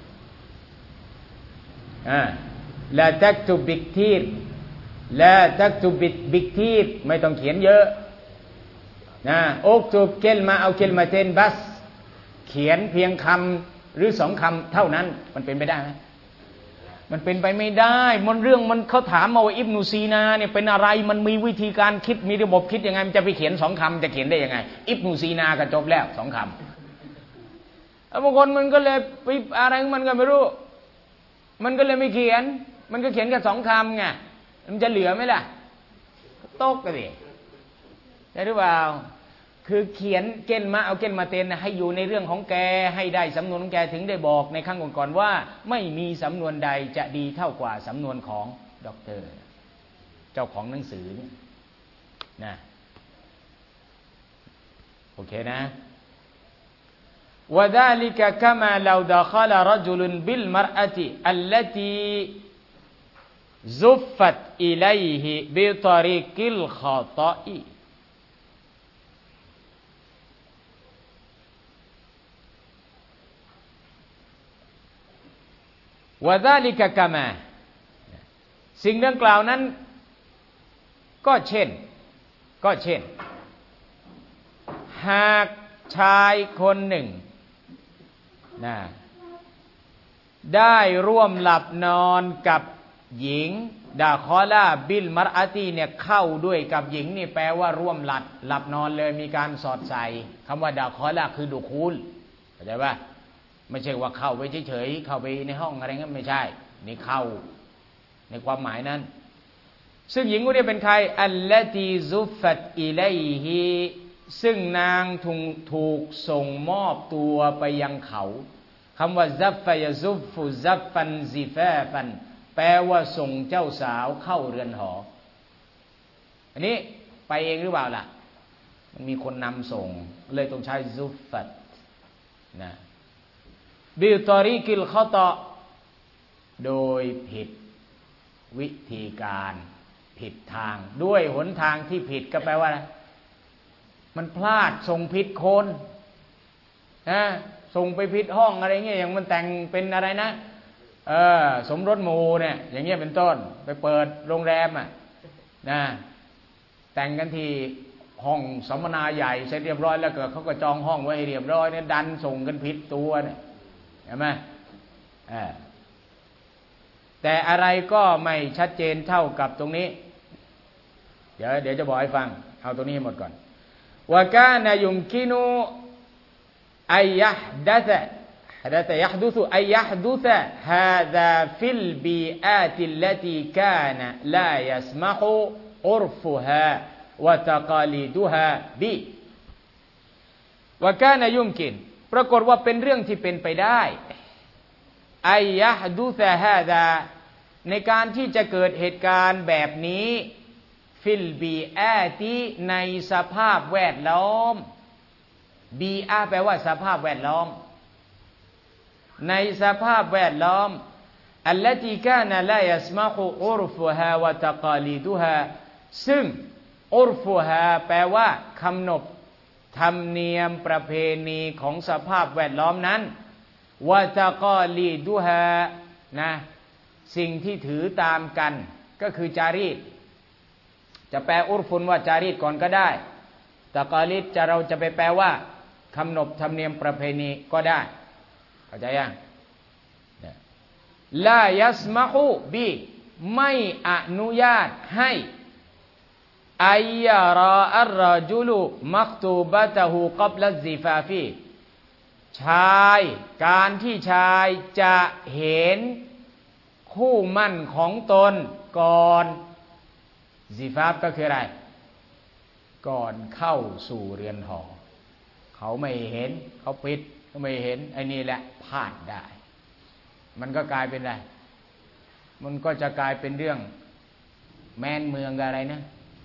A: ลาตักตุบิกทีรลาตักตุบิกทีรไม่ต้องเขียนเยอะนะอุกตุบเคลมาเอาเคลมาเตนบัสเขียนเพียงคำหรือ2 คำเท่านั้นมันเป็นไปได้ไหมมันเป็นไปไม่ได้มันเรื่องมันเขาถามมาว่าอิบนุซีนาเนี่ยเป็นอะไรมันมีวิธีการคิดมีระบบคิดยังไงมันจะไปเขียน2 คำจะเขียนได้ยังไงอิบนุซีนาก็จบแล้ว2 คำบางคนมันก็เลยไปอะไรมันก็ไม่รู้มันก็เลยไม่เขียนมันก็เขียนแค่2 คำไงมันจะเหลือไหมล่ะตกกันดิใช่หรือเปล่าคือเขียนเกณฑ์มาเอาเกณฑ์มาเตนให้อยู่ในเรื่องของแกให้ได้สำนวนของแกถึงได้บอกในครั้งก่อนๆว่าไม่มีสำนวนใดจะดีเท่ากว่าสำนวนของด็อกเตอร์เจ้าของหนังสือเนี่ยนะโอเคนะوذلك كما لو دخل رجل بالمرأة التي زفت إليه بطريق الخطأ وذلك كما สิ่งดังกล่าวนั้นก็เช่นหากชายคนหนึ่งนะได้ร่วมหลับนอนกับหญิงดาคอลาบิลมารอาตีเนี่ยเข้าด้วยกับหญิงนี่แปลว่าร่วมหลับนอนเลยมีการสอดใส่คำว่าดาคอลาคือดุคูลเข้าใจป่ะไม่ใช่ว่าเข้าไปเฉยๆเข้าไปในห้องอะไรงั้นไม่ใช่นี่เข้าในความหมายนั้นซึ่งหญิงคนนี้เป็นใครอัลลตีซุฟัตอิลัยฮิซึ่งนางถูกส่งมอบตัวไปยังเขาคำว่าซัฟฟะยะซุฟุซัฟฟันซิฟาฟันแปลว่าส่งเจ้าสาวเข้าเรือนหออันนี้ไปเองหรือเปล่าล่ะมันมีคนนำส่งเลยต้องใช้ซุฟฟัตนะบิตอริกิลเขาตะโดยผิดวิธีการผิดทางด้วยหนทางที่ผิดก็แปลว่าอะไรมันพลาดส่งผิดคนนะส่งไปผิดห้องอะไรเงี้ยอย่างมันแต่งเป็นอะไรนะสมรสหมู่เนี่ยอย่างเงี้ยเป็นต้นไปเปิดโรงแรมนะแต่งกันที่ห้องสัมมนาใหญ่เสร็จเรียบร้อยแล้วก็เขาก็จองห้องไว้ให้เรียบร้อยเนี่ยดันส่งกันผิดตัวเนี่ยเห็นไหมแต่อะไรก็ไม่ชัดเจนเท่ากับตรงนี้เดี๋ยวจะบอกให้ฟังเอาตรงนี้ให้หมดก่อนว่าการยุมกินุอัยยะดัตحدث يحدث أي يحدث هذا في البيئات التي كان لا يسمح عرفها وتقاليدها به وكان يمكن ปรากฏว่าเป็นเรื่องที่เป็นไปได้อัยยะห์ดุซะฮาซาในการที่จะเกิดเหตุการณ์แบบนี้ฟิลบีอาติในสภาพแวดล้อมบีอาแปลว่าสภาพแวดล้อมในสภาพแวดล้อมอัลลตีกานะลายัสมะฮุอุรฟุฮาวะตะกาลีดุฮาซึ่งอุรฟุฮาแปลว่าคำนบธรรมเนียมประเพณีของสภาพแวดล้อมนั้นวะตะกาลีดุฮานะสิ่งที่ถือตามกันก็คือจารีตจะแปลอุรฟุนว่าจารีตก่อนก็ได้ตะกาลีดเราจะไปแปลว่าคำนบธรรมเนียมประเพณีก็ได้เข้าใจยังลายัสมะฮุบีไม่อนุญาตให้อัยยะรออัรรจุลุมักตูบะตะฮูกับละซิฟาฟีชายการที่ชายจะเห็นคู่มั่นของตนก่อนซิฟาฟก็คืออะไรก่อนเข้าสู่เรือนหอเขาไม่เห็นเขาปิดเขาไม่เห็นไอ้นี่แหละพลาดได้มันก็กลายเป็นอะไรมันก็จะกลายเป็นเรื่องแมนเมืองกับอะไรนะ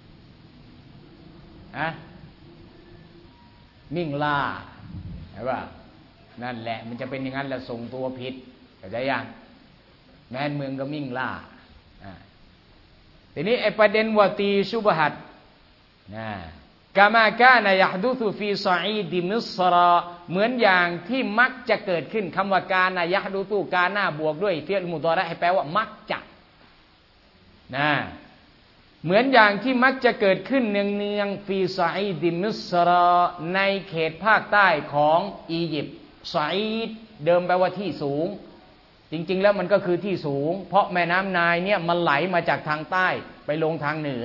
A: มิ่งล่าใช่ป่ะนั่นแหละมันจะเป็นอย่างนั้นแหละส่งตัวผิดเข้าใจยังแมนเมืองก็มิ่งล่าทีนี้ไอ้ประเด็นว่าตีชุบฮัดกามากานะยะฮดุซุฟีซออีดิมิศรเหมือนอย่างที่มักจะเกิดขึ้นคำว่ากานะยะฮดุซุกานะบวกด้วยฟิอ์ลมุฎอเราะห์ให้แปลว่ามักจะเหมือนอย่างที่มักจะเกิดขึ้นเนืองๆฟีซออีดิมิศรในเขตภาคใต้ของอียิปต์ซออีดเดิมแปลว่าที่สูงจริงๆแล้วมันก็คือที่สูงเพราะแม่น้ำไนล์เนี่ยมันไหลมาจากทางใต้ไปลงทางเหนือ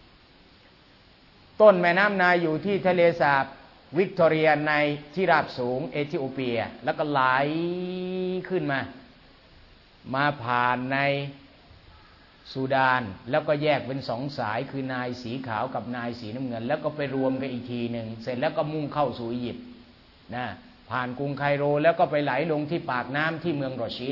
A: ต้นแม่น้ำไนล์อยู่ที่ทะเลสาบวิกตอเรียในที่ราบสูงเอธิโอเปียแล้วก็ไหลขึ้นมาผ่านในซูดานแล้วก็แยกเป็นสองสายคือไนล์สีขาวกับไนล์สีน้ำเงินแล้วก็ไปรวมกันอีกทีหนึ่งเสร็จแล้วก็มุ่งเข้าสู่อียิปต์ผ่านกรุงไคโรแล้วก็ไปไหลลงที่ปากน้ำที่เมืองรอชิด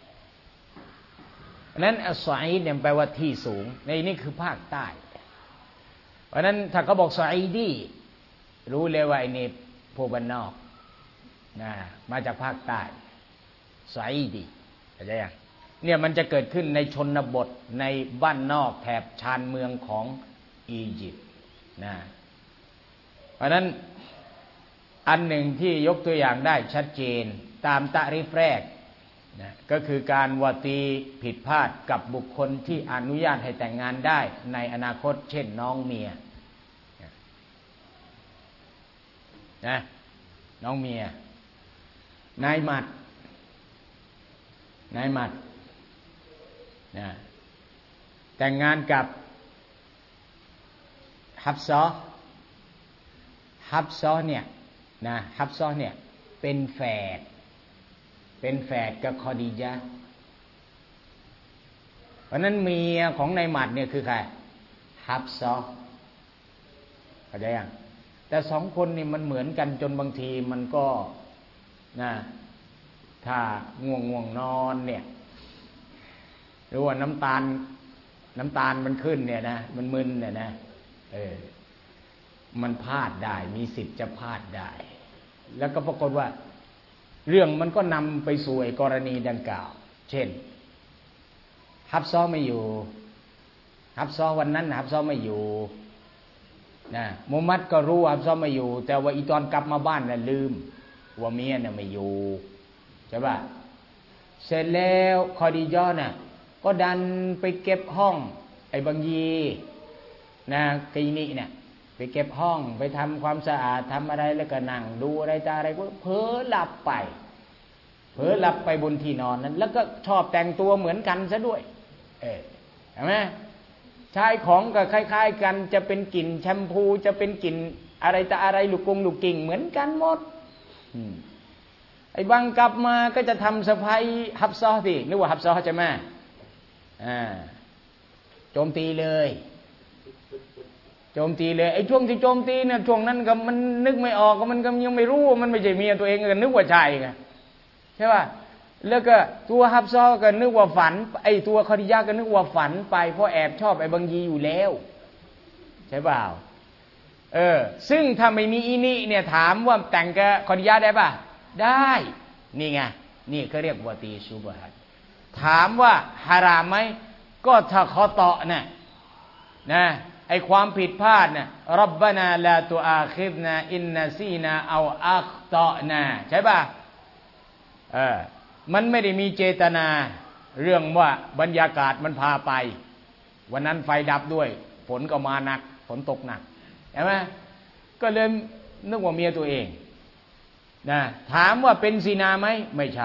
A: นั้นอัสซออีดเนี่ยแปลว่าที่สูงในนี่คือภาคใต้เพราะนั้นถ้าเขาบอกซออีดีรู้เลยว่าไอ้นี่พวกบ้านนอกมาจากภาคใต้ซออีดีเข้าใจยังเนี่ยมันจะเกิดขึ้นในชนบทในบ้านนอกแถบชานเมืองของอียิปต์เพราะนั้นอันหนึ่งที่ยกตัวอย่างได้ชัดเจนตามตะริฟแรกก็คือการวาตีผิดพลาดกับบุคคลที่อนุญาตให้แต่งงานได้ในอนาคตเช่นน้องเมียน้องเมียนายหมัดแต่งงานกับฮับซอเนี่ยฮับซอเนี่ยเป็นแฝดกับคอดีญะห์เพราะนั้นเมียของนายหมัดเนี่ยคือใครฮับซอเข้าใจยังแต่สองคนนี่มันเหมือนกันจนบางทีมันก็ถ้าง่วงนอนเนี่ยหรือว่าน้ำตาลมันขึ้นเนี่ยนะมันมึนเนี่ยนะมันพลาดได้มีสิทธิ์จะพลาดได้แล้วก็ปรากฏว่าเรื่องมันก็นำไปสู่กรณีดังกล่าวเช่นฮับซอไม่อยู่ฮับซอวันนั้นฮับซอไม่อยู่มุฮัมมัดก็รู้ฮับซอไม่อยู่แต่ว่าอีตอนกลับมาบ้านน่ะลืมว่าเมียน่ะไม่อยู่ใช่ป่ะเสร็จแล้วคอดีญะห์น่ะก็ดันไปเก็บห้องไอ้บางยีกีนี่เนี่ยไปเก็บห้องไปทำความสะอาดทำอะไรแล้วก็นั่งดูอะไรตาอะไรก็เผลอหลับไปบนที่นอนนั้นแล้วก็ชอบแต่งตัวเหมือนกันซะด้วยเห็นไหมใช้ของก็คล้ายๆกันจะเป็นกลิ่นแชมพูจะเป็นกลิ่นอะไรตาอะไรลูกกิ่งเหมือนกันหมดไอ้บางกลับมาก็จะทำสะพายฮับซอสินึกว่าฮับซอใช่ไหมโจมตีเลยไอ้ช่วงที่โจมตีเนี่ยช่วงนั้นก็มันนึกไม่ออกก็มันก็ยังไม่รู้ว่ามันไม่ใช่เมียตัวเองก็นึกว่าใช่ไงใช่ป่ะแล้วก็ตัวฮับซอก็นึกว่าฝันไอ้ตัวคอดีญะห์ก็นึกว่าฝันไปเพราะแอบชอบไอ้บางยีอยู่แล้วใช่เปล่าซึ่งถ้าไม่มีอีนี่เนี่ยถามว่าแต่งกับคอดีญะห์ได้ป่ะได้นี่ไงนี่เขาเรียกวาตีชุบฮัดถามว่าฮารามไหมก็ถ้าเขาเตาะนะไอความผิดพลาดเนี่ยรับบานาลาตุอาคิรนาอินนาซีนาเอาอัคตอนาใช่ป่ะมันไม่ได้มีเจตนาเรื่องว่าบรรยากาศมันพาไปวันนั้นไฟดับด้วยฝนก็มาหนักฝนตกหนักใช่ไหมก็เลยนึกว่าเมียตัวเองถามว่าเป็นซินาไหมไม่ใช่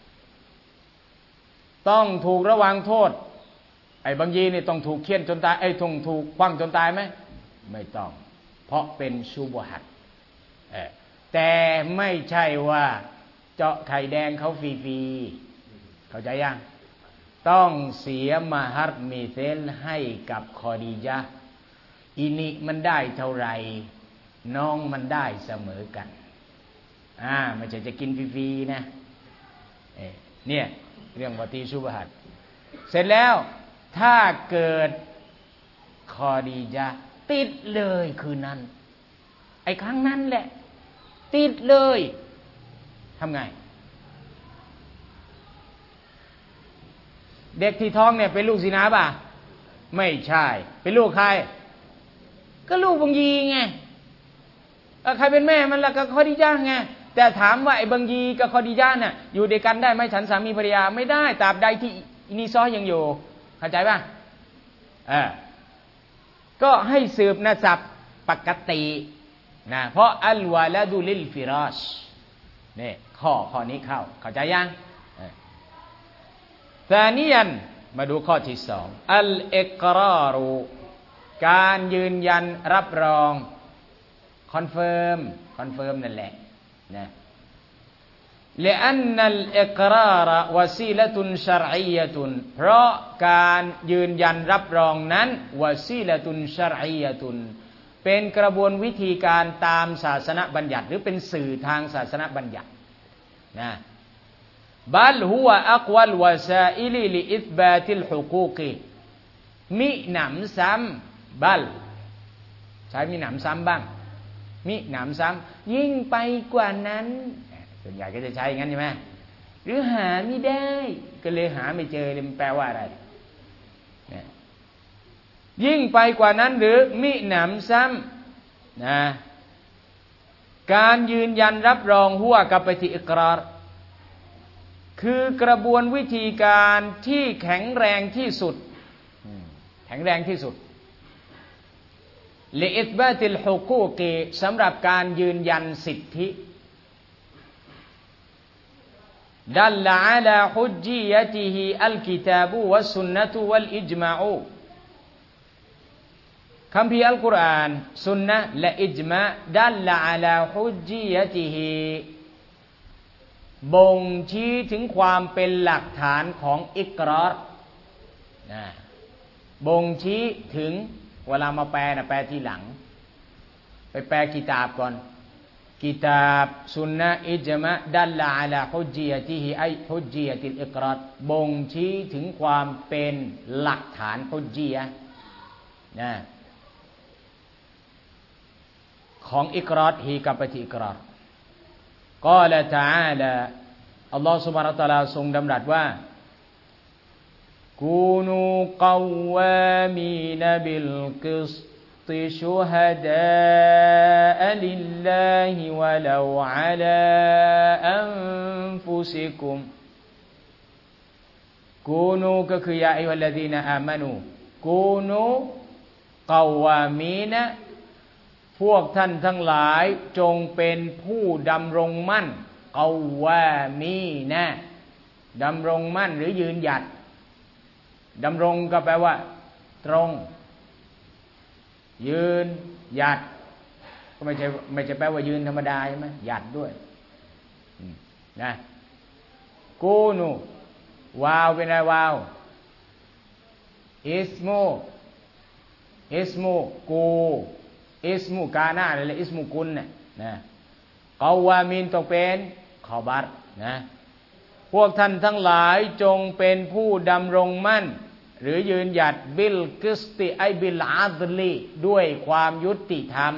A: ต้องถูกระวังโทษไอ้บางยีนี่ต้องถูกเฆี่ยนจนตายต้องถูกขว้างจนตายไหมไม่ต้องเพราะเป็นชุบฮัตแต่ไม่ใช่ว่าเจาะไข่แดงเขาฟรีๆเข้าใจยังต้องเสียมหัรมีเซลให้กับคอดีญะห์อินิมันได้เท่าไหร่น้องมันได้เสมอกันไม่ใช่จะกินฟรีๆนะเนี่ยเรื่องปฏิชุบฮัตเสร็จแล้วถ้าเกิดคอดีญะห์ติดเลยคืนนั้นไอ้ครั้งนั้นแหละติดเลยทำไงเด็กที่ท้องเนี่ยเป็นลูกซินาป่ะไม่ใช่เป็นลูกใครก็ลูกบังยีไงใครเป็นแม่มันล่ะก็คอดีญะห์ไงแต่ถามว่าไอ้บังยีกับคอดีญะห์น่ะอยู่ด้วยกันได้ไหมฉันสามีภรรยาไม่ได้ตราบใดที่อินีซอยังอยู่เข้าใจป่ะก็ให้สืบนะสับปกตินะเพราะอัลวาลาดุลิลฟิราชนี่ข้อนี้เข้าใจยังซานียันมาดูข้อที่สองอัลอิกรารุการยืนยันรับรองคอนเฟิร์มนั่นแหละนะلأن الإقرار وسيلة شرعية เพราะการยืนยันรับรองนั้นวะซีละตุนชะรอียะตุนเป็นกระบวนวิธีการตามศาสนบัญญัติหรือเป็นสื่อทางศาสนบัญญัตินะบัลฮุวะอักวัลวะซาอิลิลิอิธบาติลฮุกูกิมิหนำซ้ำบัลใช้มิหนำซ้ำบ้างมิหนำซ้ำยิ่งไปกว่านั้นส่วนใหญ่ก็จะใช้อย่างนั้นใช่ไหมหรือหาไม่ได้ก็เลยหาไม่เจอเลยมันแปลว่าอะไรยิ่งไปกว่านั้นหรือมิหนำซ้ำนะการยืนยันรับรองหัวกับปฏิอิกรารคือกระบวนวิธีการที่แข็งแรงที่สุดลิอิธบาติลฮุกูกิสำหรับการยืนยันสิทธิดัลละอะลาฮุจญิยะติฮิอัลกิตาบุวัสซุนนะตุวัลอิจมาอูคัมภีร์อัลกุรอานสุนนะห์และอิจมาดัลละอะลาฮุจญิยะติฮิบ่งชี้ถึงความเป็นหลักฐานของอิกรารบ่งชี้ถึงเวลามาแปลนะแปลทีหลังไปแปลกิตาบก่อนกิตาบสุนนะห์อิจมะดัลละอะลาฮุจญิยะติฮิไอฮุจญิยะติลอิกรารบ่งชี้ถึงความเป็นหลักฐานฮุจญิยะห์ของอิกรารฮีกับปฏิอิกรารกอละตะอาลาอัลลอฮฺซุบฮานะฮูวะตะอาลาทรงดำรัสว่ากูนูกอวามีนบิลกิสติชุฮะดาลิลลาฮิวะลาอะลาอันฟุซิกุมกูนูก็คือยาอัยยุฮัลลซีนะอามานูกูนูกอวามีนะพวกท่านทั้งหลายจงเป็นผู้ดำรงมั่นกอวามีนะดำรงมั่นหรือยืนหยัดดำรงก็แปลว่าตรงยืนหยัดก็ไม่ใช่แปลว่ายืนธรรมดาใช่ไหมหยัดด้วยนะกูนูวาวเป็นอะไรวาวอิสมูกูอิสมูกานาอะไรอิสมูกุลเนี่ยนะกอวามินต้องเป็นขอบัตนะพวกท่านทั้งหลายจงเป็นผู้ดำรงมั่นหรือยืนหยัดบิลกิสติไอบิลอาดลีด้วยความยุติธรรม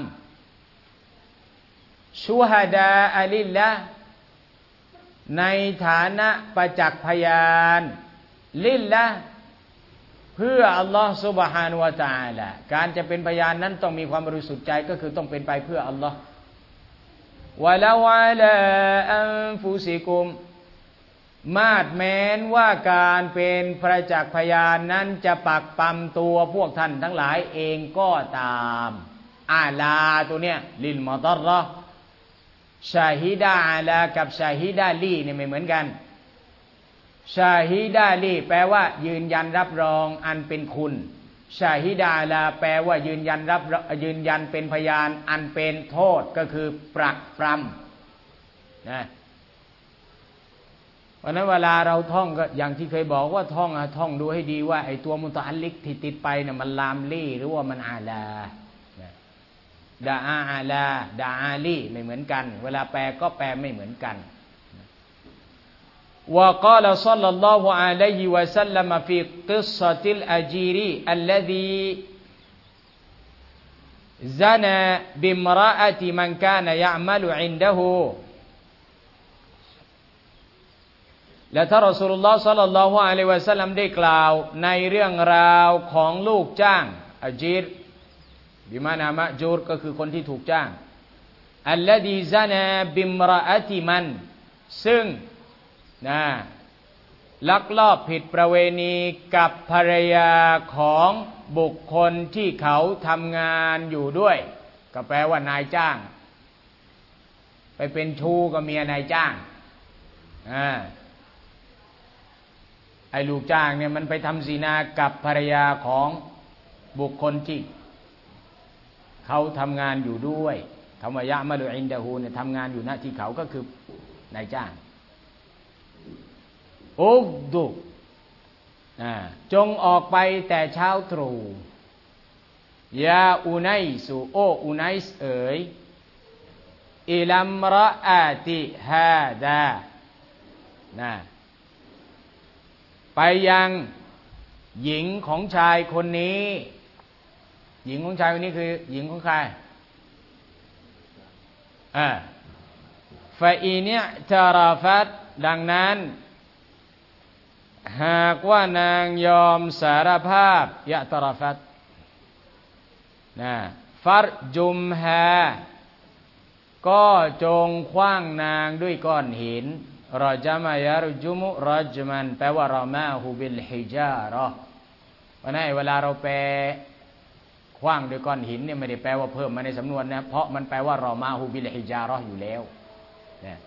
A: ชูฮดาอะลิลละในฐานะประจักษ์พยานลิลละเพื่ออัลลอฮฺซุบฮานะฮูวะตะอาลาการจะเป็นพยานนั้นต้องมีความบริสุทธิ์ใจก็คือต้องเป็นไปเพื่ออัลลอฮฺวะลาอะลาอันฟุซิกุมมาดแม้นว่าการเป็นประจักษ์พยานนั้นจะปักปั๊มตัวพวกท่านทั้งหลายเองก็ตามอาลาตัวเนี้ยลิลมอฎอรเราะห์ชาฮิดะอาลากับชาฮิดะลีเนี่ยไม่เหมือนกันชาฮิดะลีแปลว่ายืนยันรับรองอันเป็นคุณชาฮิดาลาแปลว่ายืนยันเป็นพยานอันเป็นโทษก็คือปรักปรำนะเพราะนั้นเวลาเราท่องก็อย่างที่เคยบอกว่าท่องดูให้ดีว่าไอ้ตัวมุตอัลลิกที่ติดไปเนี่ยมันลามลี่หรือว่ามันอาลาดาอาลาดาอาลีไม่เหมือนกันเวลาแปลก็แปลไม่เหมือนกันوقال صلى الله عليه وسلم في قصة الأجير الذي زنى بامرأة من كان يعمل عنده และท่านรอซูลุลลอฮ์ ศ็อลลัลลอฮุอะลัยฮิวะซัลลัมได้กล่าวในเรื่องราวของลูกจ้างอัจญิรบิมานามะจูรก็คือคนที่ถูกจ้างอัลลดีซานาบิมรอะติมันซึ่งลักลอบผิดประเวณีกับภรรยาของบุคคลที่เขาทำงานอยู่ด้วยก็แปลว่านายจ้างไปเป็นชู้กับเมียนายจ้างไอ้ลูกจ้างเนี่ยมันไปทำซินากับภรรยาของบุคคลที่เขาทำงานอยู่ด้วยคำว่ายะมะลุอินดะฮูเนี่ยทำงานอยู่หน้าที่เขาก็คือนายจ้างอุกดุจงออกไปแต่เช้าตรู่ยาอูไนสุโออูไนส์เอ๋ยอิลัมรออาติฮาดาไปยังหญิงของชายคนนี้หญิงของชายคนนี้คือหญิงของใครฟาอีเนียจาราฟัตดังนั้นหากว่านางยอมสารภาพยะตาราฟัตฟัรจุมฮาก็จงขว้างนางด้วยก้อนหินรอจามายารจุมุรจมันแปลว่ารอมาฮูบิลฮิจาระวันนั้นเวลาเราแปลขว้างด้วยก้อนหินเนี่ยไม่ได้แปลว่าเพิ่มมาในสำนวนนะเพราะมันแปลว่ารอมาฮูบิลฮิจาระอยู่แล้วเนี่ย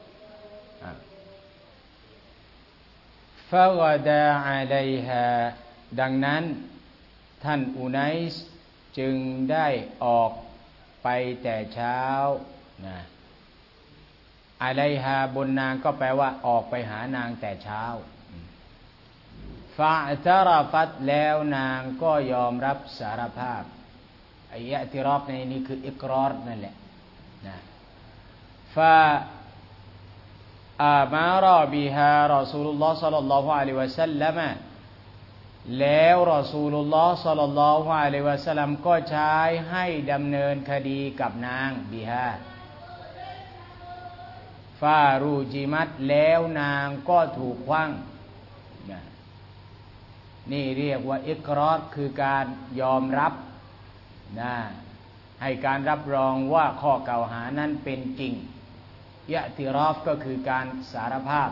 A: ฟะกดาอะลัยฮาดังนั้นท่านอุไนส์จึงได้ออกไปแต่เช้าอะลัยฮาบนนางก็แปลว่าออกไปหานางแต่เช้าฟะตะรฟัตแล้วนางก็ยอมรับสารภาพไอ้อิติรอบในนี้คืออิกรอรนั่นแหละฟะอามารอบิฮารอซูลุลลอฮ์ ศ็อลลัลลอฮุอะลัยฮิวะซัลลัมแล้วรอซูลุลลอฮ์ ศ็อลลัลลอฮุอะลัยฮิวะซัลลัมก็ใช้ให้ดำเนินคดีกับนางบิฮาฟารูจิมัตแล้วนางก็ถูกขว้างนี่เรียกว่าอิกรอรคือการยอมรับให้การรับรองว่าข้อกล่าวหานั้นเป็นจริงยะติรอฟก็คือการสารภาพ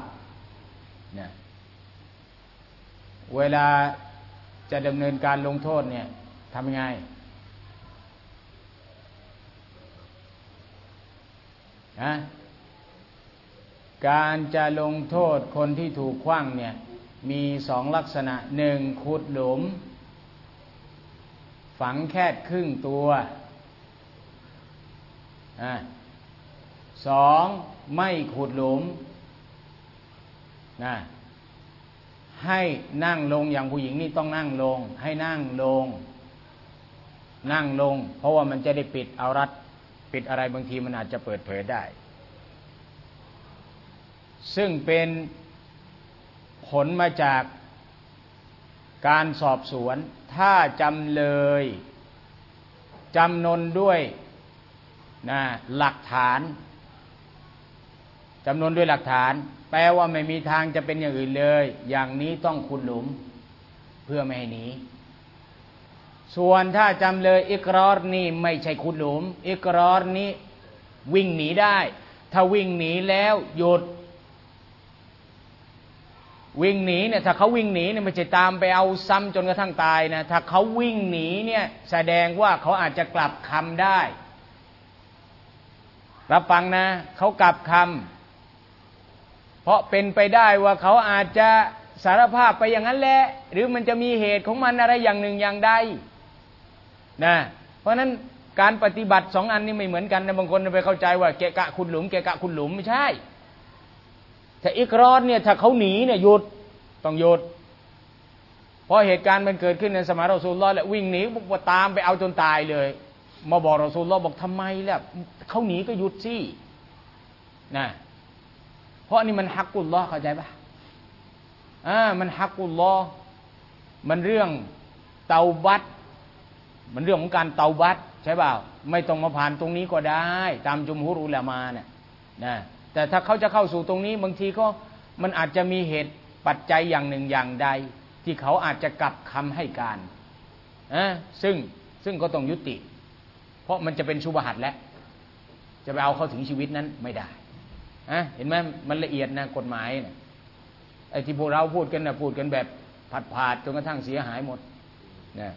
A: เวลาจะดำเนินการลงโทษเนี่ยทำยังไงการจะลงโทษคนที่ถูกขว้างเนี่ยมีสองลักษณะหนึ่งขุดหลุมฝังแค่ครึ่งตัวสองไม่ขุดหลุมให้นั่งลงอย่างผู้หญิงนี่ต้องนั่งลงให้นั่งลงเพราะว่ามันจะได้ปิดเอารัดปิดอะไรบางทีมันอาจจะเปิดเผยได้ซึ่งเป็นผลมาจากการสอบสวนถ้าจำเลยจำนนด้วยหลักฐานจำนวนด้วยหลักฐานแปลว่าไม่มีทางจะเป็นอย่างอื่นเลยอย่างนี้ต้องขุดหลุมเพื่อไม่ให้หนีส่วนถ้าจำเลยอิกรอรนี่ไม่ใช่ขุดหลุมอิกรอรนี้วิ่งหนีได้ถ้าวิ่งหนีแล้วหยุดวิ่งหนีเนี่ยถ้าเขาวิ่งหนีเนี่ยไม่ใช่ตามไปเอาซ้ำจนกระทั่งตายนะถ้าเขาวิ่งหนีเนี่ยแสดงว่าเขาอาจจะกลับคำได้รับฟังนะเขากลับคำเพราะเป็นไปได้ว่าเขาอาจจะสารภาพไปอย่างนั้นแหละหรือมันจะมีเหตุของมันอะไรอย่างหนึ่งอย่างใดนะเพราะนั้นการปฏิบัติสองอันนี้ไม่เหมือนกันนะบางคนไปเข้าใจว่าเกะกะขุดหลุมเกะกะขุดหลุมไม่ใช่ถ้าอิกรอรเนี่ยถ้าเขาหนีเนี่ยหยุดต้องหยุดเพราะเหตุการณ์มันเกิดขึ้นในสมัยรอซูลุลลอฮ์แล้ววิ่งหนีบุกตามไปเอาจนตายเลยมาบอกรอซูลุลลอฮ์บอกทำไมล่ะเขาหนีก็หยุดสินะเพราะนี่มันฮักกุลลอฮ์เข้าใจปะมันฮักกุลลอฮ์มันเรื่องเตาบัตมันเรื่องของการเตาบัตใช่เปล่าไม่ต้องมาผ่านตรงนี้ก็ได้ตามจุมฮุรอุลามะเนี่ยนะแต่ถ้าเขาจะเข้าสู่ตรงนี้บางทีก็มันอาจจะมีเหตุปัจจัยอย่างหนึ่งอย่างใดที่เขาอาจจะกลับคำให้การซึ่งก็ต้องยุติเพราะมันจะเป็นชุบหัตแล้วจะไปเอาเข้าถึงชีวิตนั้นไม่ได้เห็นไหมมันละเอียดนะกฎหมายนะไอ้ที่พวกเราพูดกันนะพูดกันแบบผาดจนกระทั่งเสียหายหมดนะ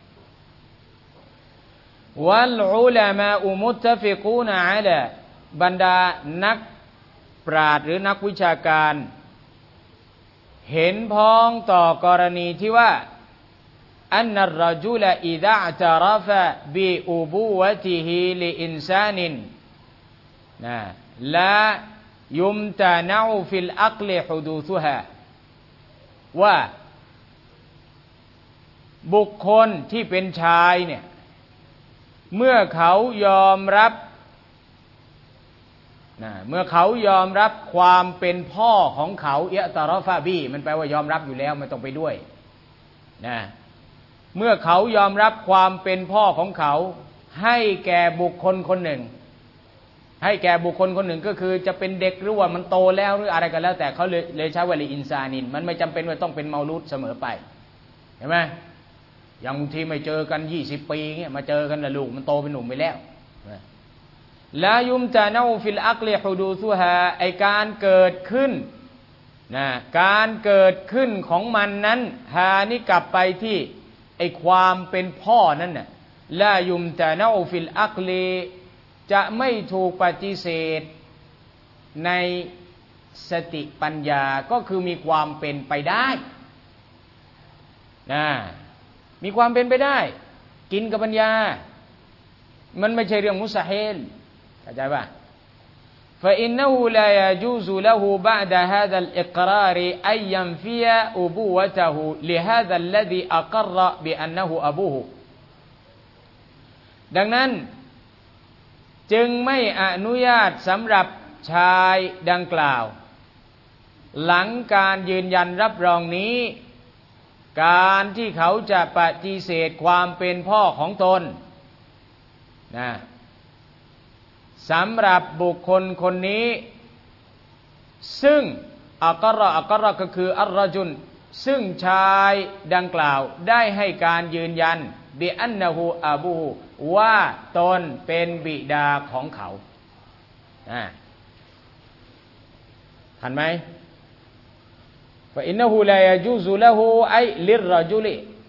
A: วัลอุลามะมุตตะฟิกูนอะลาบรรดานักปราชญ์หรือนักวิชาการเห็นพ้องต่อกรณีที่ว่าอันนัรรจุลอิซะอ์ตะรฟะบิอุบูวะติฮิลิอินซานินนะลายุมตะนะอูฟิลอักลิฮุดูซุฮาว่าบุคคลที่เป็นชายเนี่ยเมื่อเขายอมรับเมื่อเขายอมรับความเป็นพ่อของเขาอิอ์ตะรอฟะบีมันแปลว่ายอมรับอยู่แล้วไม่ต้องไปด้วยนะเมื่อเขายอมรับความเป็นพ่อของเขาให้แก่บุคคลคนหนึ่งให้แก่บุคคลคนหนึ่งก็คือจะเป็นเด็กหรือว่ามันโตแล้วหรืออะไรก็แล้วแต่เขาเลยใช้วลีอินซานินมันไม่จำเป็นว่าต้องเป็นเมาลูดเสมอไปเห็นไหมอย่างบางทีไม่เจอกัน20 ปีเงี้ยมาเจอกันแล้วลูกมันโตเป็นหนุ่มไปแล้วลายุมตะนะอูฟิลอักลิฮุดูซุฮาไอการเกิดขึ้นนะการเกิดขึ้นของมันนั้นหานี่กลับไปที่ไอความเป็นพ่อนั่นน่ะลายุมตะนะอูฟิลอักลิจะไม่ถูกปฏิเสธในสติปัญญาก็คือมีความเป็นไปได้นะมีความเป็นไปได้กินกับปัญญามันไม่ใช่เรื่องมุสตะฮีลเข้าใจป่ะ فإنه لا يجوز له بعد هذا الإقرار أن ينفي أبوته لهذا الذي أقر بأنه أبوه ดังนั้นจึงไม่อนุญาตสำหรับชายดังกล่าวหลังการยืนยันรับรองนี้การที่เขาจะปฏิเสธความเป็นพ่อของตนนะสำหรับบุคคลคนนี้ซึ่งอักรอก็คืออัรรจุลซึ่งชายดังกล่าวได้ให้การยืนยันบิอันนะฮูอาบูว่าตนเป็นบิดาของเขาทันไหมفإنه لا يجوز له أي للرجل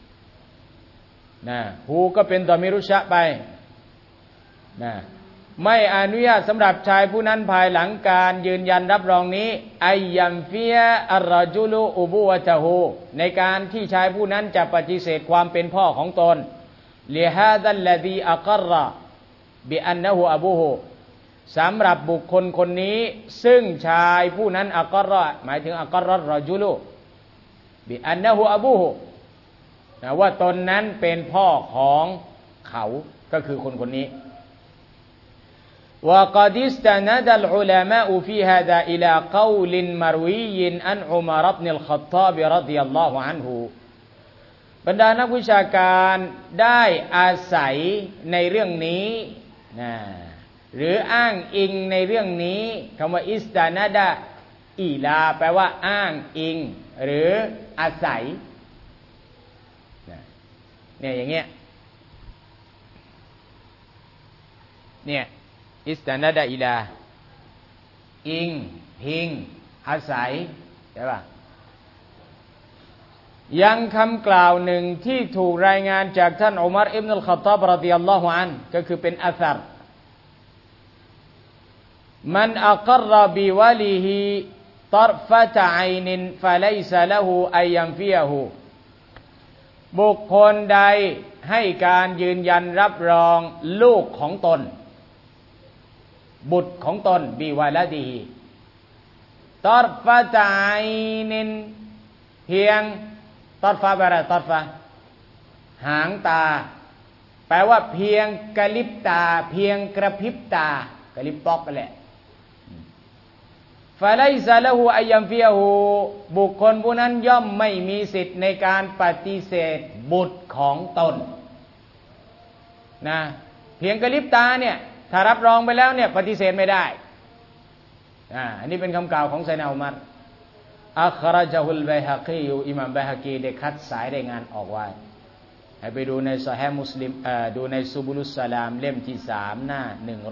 A: ฮูก็เป็นดอมิรุชะไปไม่อนุญาตสำหรับชายผู้นั้นภายหลังการยืนยันรับรองนี้อัยยัมฟิยะอัรรจุลุอุบูวะตะฮูในการที่ชายผู้นั้นจะปฏิเสธความเป็นพ่อของตนลิฮาซัลลซีอักรบิอันนะฮูอบูฮูสำหรับบุคคลคนนี้ซึ่งชายผู้นั้นอักรหมายถึงอักรรจุลุบิอันนะฮูอบูฮูว่าตนนั้นเป็นพ่อของเขาก็คือคนคนนี้وقد استند العلماء في هذا إلى قول مروي عن عمر بن الخطاب رضي الله عنه บรรดานักวิชาการได้อาศัยในเรื่องนี้หรืออ้างอิงในเรื่องนี้คำว่าอิสตานาดะอีลาแปลว่าอ้างอิงหรืออาศัยเนี่ยอย่างเงี้ยเนี่ยอิสตานาดะอีลาอิงพิงอาศัยใช่ป่ะยังคำกล่าวหนึ่งที่ถูกรายงานจากท่านอุมัรอิบนุลค็อฏฏอบรอฎิยัลลอฮุอันฮุก็คือเป็นอะซัรมันอักรบิวะลิฮิตรฟะตะอัยนินฟะลัยซะละฮูอัยยัมฟิยะฮูบุคคลใดให้การยืนยันรับรองลูกของตนบุตรของตนบิวาลาดีตอรฟะตะไอนินเพียงตอรฟะบะระตอรฟะหางตาแปลว่าเพียงกระลิบตาเพียงกระพริบตากระลิบป๊อกกันแหละฟะไลซะละฮูอัยยัมฟิยะฮูบุคคลผู้นั้นย่อมไม่มีสิทธิ์ในการปฏิเสธบุตรของตนนะเพียงกระลิบตาเนี่ยถ้ารับรองไปแล้วเนี่ยปฏิเสธไม่ได้อันนี้เป็นคำกล่าวของไซนะอุมัรอัคเราะญะฮุลบัยฮะกีอิหม่ามบัยฮะกีได้คัดสายรายงานออกไว้ให้ไปดูในซอฮีฮ์มุสลิมดูในซุบุลุสสลามเล่มที่3หน้า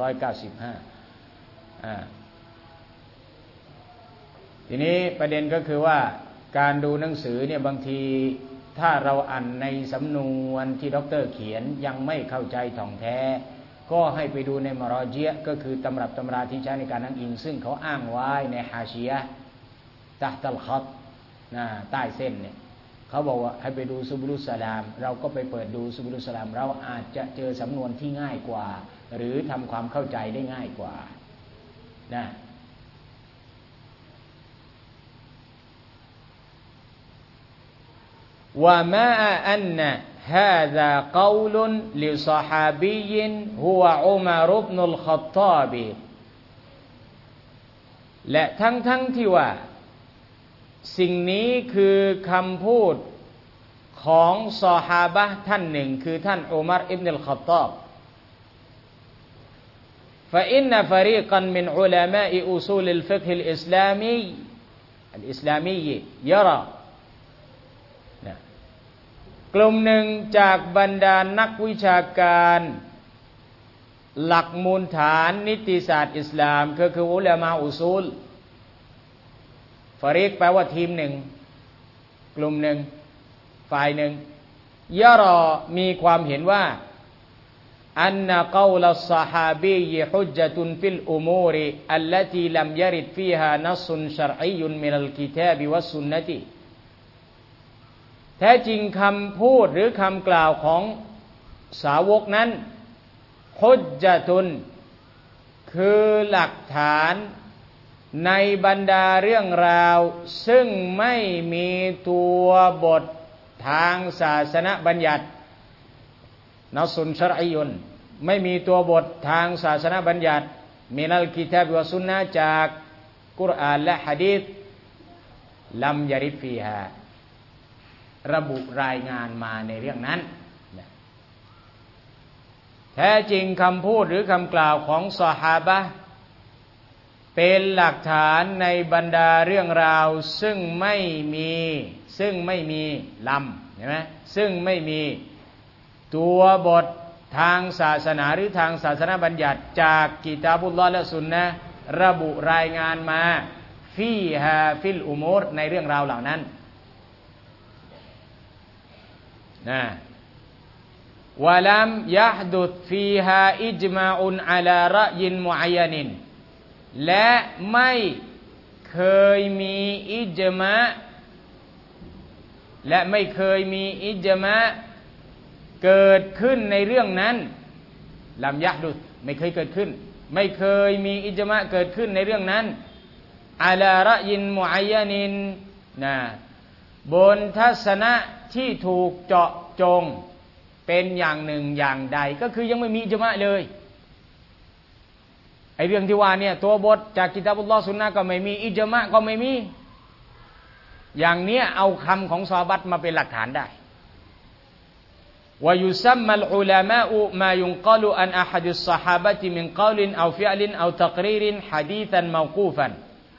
A: 195ทีนี้ประเด็นก็คือว่าการดูหนังสือเนี่ยบางทีถ้าเราอ่านในสำนวนที่ด็อกเตอร์เขียนยังไม่เข้าใจถ่องแท้ก็ให้ไปดูในมารอญิะห์ก็คือตำรับตำราที่ใช้ในการอ้างอิงซึ่งเขาอ้างไว้ในฮาชิยะห์ตะห์ตัลคัตใต้เส้นเนี่ยเขาบอกว่าให้ไปดูซุบุลุสสลามเราก็ไปเปิดดูซุบุลุสสลามเราอาจจะเจอสำนวนที่ง่ายกว่าหรือทำความเข้าใจได้ง่ายกว่านะว่ามาอันนะهذا قول لصحابي هو عمر بن الخطاب และทั้งที่ว่าสิ่งนี้คือคำพูดของซอฮาบะห์ท่านหนึ่งคือท่านอุมัรอิบนุลค็อฏฏอบ فإن فريقا من علماء أصول الفقه الإسلامي يرىกลุ่มหนึ่งจากบรรดานักวิชาการหลักมูลฐานนิติศาสตร์อิสลามก็คืออุลามะอุซูลฟาริกแปลว่าทีมหนึ่งกลุ่มหนึ่งฝ่ายหนึ่งยะรอมีความเห็นว่าอันนะกอลัสซอฮาบีฮุจญะตุนฟิลอุมูริอัลลตีลัมยะริดฟีฮานัสซุนชะรอียุนมินัลกิตาบิวัสซุนนะติแท้จริงคำพูดหรือคำกล่าวของสาวกนั้นฮุจญะตุนคือหลักฐานในบรรดาเรื่องราวซึ่งไม่มีตัวบททางศาสนบัญญัตินัสซุนชะรอียุนไม่มีตัวบททางศาสนบัญญัติมินัลกิตาบิวัสซุนนะห์จากกุรอานและหะดีษลัมยะริดฟีฮาระบุรายงานมาในเรื่องนั้นแท้จริงคำพูดหรือคำกล่าวของซอฮาบะห์เป็นหลักฐานในบรรดาเรื่องราวซึ่งไม่มีลำเห็นไหมซึ่งไม่มีตัวบททางศาสนาหรือทางศาสนาบัญญัติจากกิตาบุลลอฮ์และสุนนะห์ระบุรายงานมาฟีฮาฟิลอุมูรในเรื่องราวเหล่านั้นนะวะลัมยะฮ์ดุษฟีฮาอิจมาอุนอะลารอยินมุอัยยันินและไม่เคยมีอิจมะเกิดขึ้นในเรื่องนั้นลัมยะฮ์ดุษไม่เคยเกิดขึ้นไม่เคยมีอิจมะเกิดขึ้นในเรื่องนั้นอะลารอยินมุอัยยันินนะบนทัศนะที่ถูกเจาะจงเป็นอย่างหนึ่งอย่างใดก็คือยังไม่มีอิจมะเลยไอเรื่องที่ว่าเนี่ยตัวบทจากกิตาบุลลอฮ์ซุนนะห์ก็ไม่มีอิจมะก็ไม่มีอย่างเนี้ยเอาคำของซอฮาบะห์มาเป็นหลักฐานได้วะยุซัมมัลอุลามะอุมายุนกอลุอันอะฮัดุสซอฮาบะติมินกอลินเอาฟิอลินเอาตักรีรินหะดีซันเมากูฟัน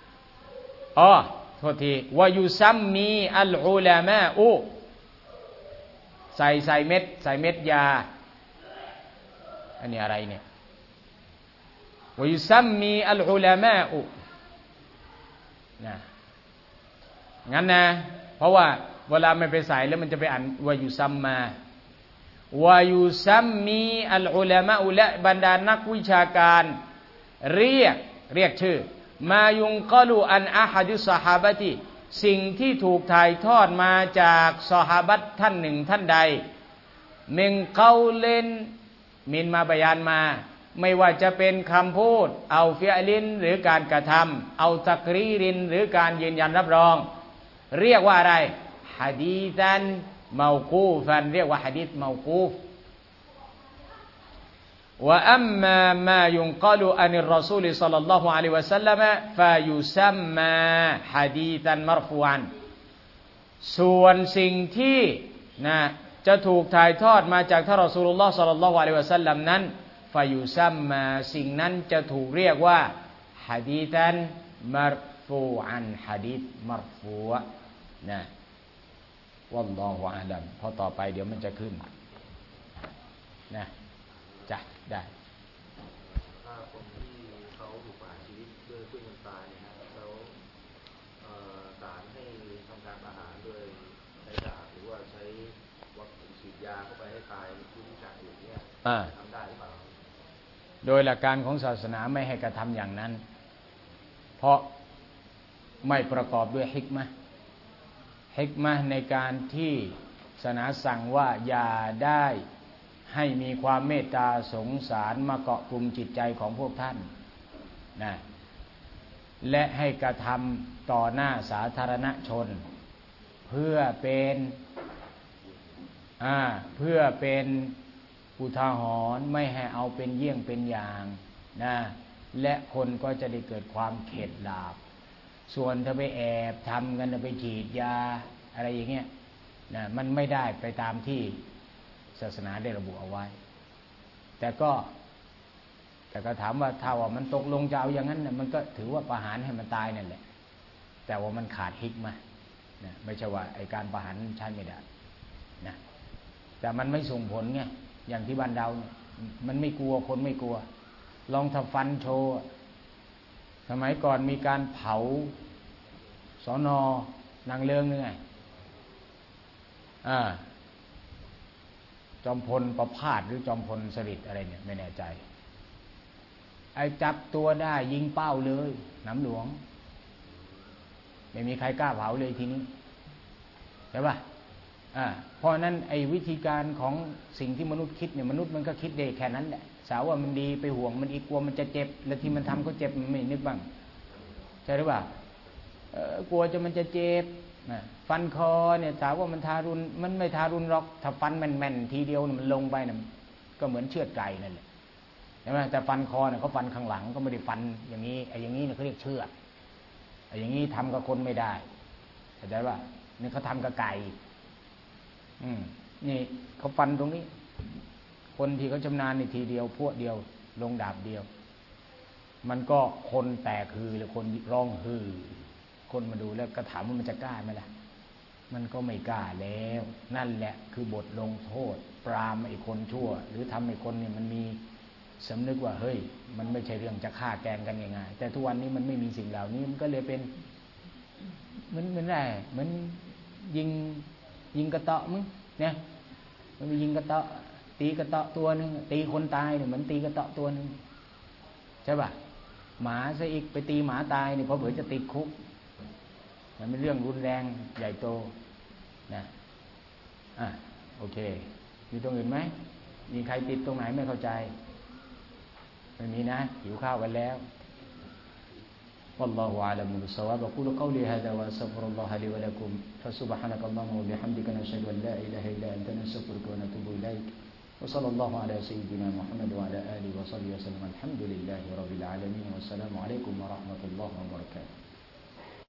A: โทษทีวะยุซัมมีอัลอุลามะอุใส่เม็ดยาอันนี้อะไรเนี่ยวะยุซัมมีอัลอุลามะอุนะงั้นนะเพราะว่าเวลาไม่ไปใส่แล้วมันจะไปอ่านวะยุซัมมาวะยุซัมมีอัลอุลามะอุและบรรดานักวิชาการเรียกชื่อมายุงกอลูอันอะฮัดุสซอฮาบะติสิ่งที่ถูกถ่ายทอดมาจากซอฮาบะห์ท่านหนึ่งท่านใดมินเกาลินมินมาบยานมาไม่ว่าจะเป็นคำพูดเอาฟิอลินหรือการกระทำเอาตักรีรินหรือการยืนยันรับรองเรียกว่าอะไรหะดีซันเมากูฟันเรียกว่าหะดีษเมากูฟว่าอัมมามายุนกาลูอันิรรอซูลศ็อลลัลลอฮุอะลัยฮิวะซัลลัมฟายุซัมมาหะดีซันมัรฟูอันส่วนสิ่งที่จะถูกถ่ายทอดมาจากท่านรอซูลุลลอฮ์ศ็อลลัลลอฮุอะลัยฮิวะซัลลัมนั้นฟายุซัมมาสิ่งนั้นจะถูกเรียกว่าหะดีซันมัรฟูอันหะดีษมัรฟูอะนะวัลลอฮุอาลัมพอต่อไปเดี๋ยวมันจะขึ้นนะจ้ะได้
B: ถ้าคนที่เขาถูกประหารชีวิตด้วยเครื่องยนต์ตายเนี่ยนะแล้วศาลให้ทำการประหารด้วยใช้ดาบหรือว่าใช้วัคซีนฉีดยาเข้าไปให้ตายผู้ที่จากอยู่เนี่ยทำได้หรือเปล่า
A: โดยหลักการของศาสนาไม่ให้กระทำอย่างนั้นเพราะไม่ประกอบด้วยฮิกมะห์ในการที่ศาสนาสั่งว่าอย่าได้ให้มีความเมตตาสงสารมาเกาะกลุ่มจิตใจของพวกท่านนะและให้กระทำต่อหน้าสาธารณชนเพื่อเป็นอุทาหรณ์ไม่ให้เอาเป็นเยี่ยงเป็นอย่างนะและคนก็จะได้เกิดความเข็ดหลาบส่วนถ้าไปแอบทำกันไปฉีดยาอะไรอย่างเงี้ยนะมันไม่ได้ไปตามที่ศาสนาได้ระบุเอาไว้แต่ก็ถามว่าถ้าว่ามันตกลงจะเอาอย่างนั้นนะมันก็ถือว่าประหารให้มันตายนั่นแหละแต่ว่ามันขาดฮิกมะห์นะไม่ใช่ว่าไอ้การประหารใช้ไม่ได้นะแต่มันไม่ส่งผลไงอย่างที่บ้านเราเนี่ยมันไม่กลัวคนไม่กลัวลองทำฟันโชว์สมัยก่อนมีการเผาสน.นางเลิงนึงไงจอมพลประภาสหรือจอมพลสฤษดิ์อะไรเนี่ยไม่แน่ใจไอ้จับตัวได้ยิงเป้าเลยน้ำหลวงไม่มีใครกล้าเผาเลยทีนี้ใช่ป่ะเพราะนั้นไอ้วิธีการของสิ่งที่มนุษย์คิดเนี่ยมนุษย์มันก็คิดได้แค่นั้นแหละสาวว่ามันดีไปห่วงมันอีกกลัวมันจะเจ็บและที่มันทำก็เจ็บมันไม่นึกบ้างใช่หรือเปล่ากลัวมันจะเจ็บฟันคอเนี่ยถามว่ามันทารุณมันไม่ทารุณหรอกถ้าฟันแม่นๆทีเดียวมันลงไปเนี่ยก็เหมือนเชือดไก่นั่นแหละใช่ไหมแต่ฟันคอเนี่ยเขาฟันข้างหลังก็ไม่ได้ฟันอย่างนี้ไอ้อย่างนี้เนี่ยเขาเรียกเชือดไอ้อย่างนี้ทำกับคนไม่ได้เข้าใจป่ะนี่เขาทำกับไก่นี่เขาฟันตรงนี้คนที่เขาชำนาญในทีเดียวพวกเดียวลงดาบเดียวมันก็คนแตกฮือหรือคนร้องฮือคนมาดูแล้วก็ถามว่ามันจะกล้าไหมล่ะมันก็ไม่กล้าแล้วนั่นแหละคือบทลงโทษปรามไอ้คนชั่วหรือทำไอ้คนเนี่ยมันมีสำนึกว่าเฮ้ยมันไม่ใช่เรื่องจะฆ่าแกล้งกันง่ายๆแต่ทุกวันนี้มันไม่มีสิ่งเหล่านี้มันก็เลยเป็นมันอะไรเหมือนยิงกระเตาะมึงเนี่ยมันมียิงกระเตาะตีกระเตาะตัวนึงตีคนตายเนี่ยเหมือนตีกระเตาะตัวนึงใช่ป่ะหมาซะอีกไปตีหมาตายเนี่ยเพราะเผื่อจะติดคุกมันเป็นเรื่องรุนแรงใหญ่โตนะโอเคมีตรงอื่นไหมมีใครติดตรงไหนไม่เข้าใจไม่มีนะหิวข้าวกันแล้วوالله أعلم بالصواب أقول قولي هذا وأستغفر الله لي ولكم فسبحانك اللهم وبحمدك نشهد أن لا إله إلا أنت نستغفرك ونتوب إليك وصلى الله على سيدنا محمد وعلى آله وصحبه وسلم الحمد لله رب العالمين والسلام عليكم ورحمة الله وبركاته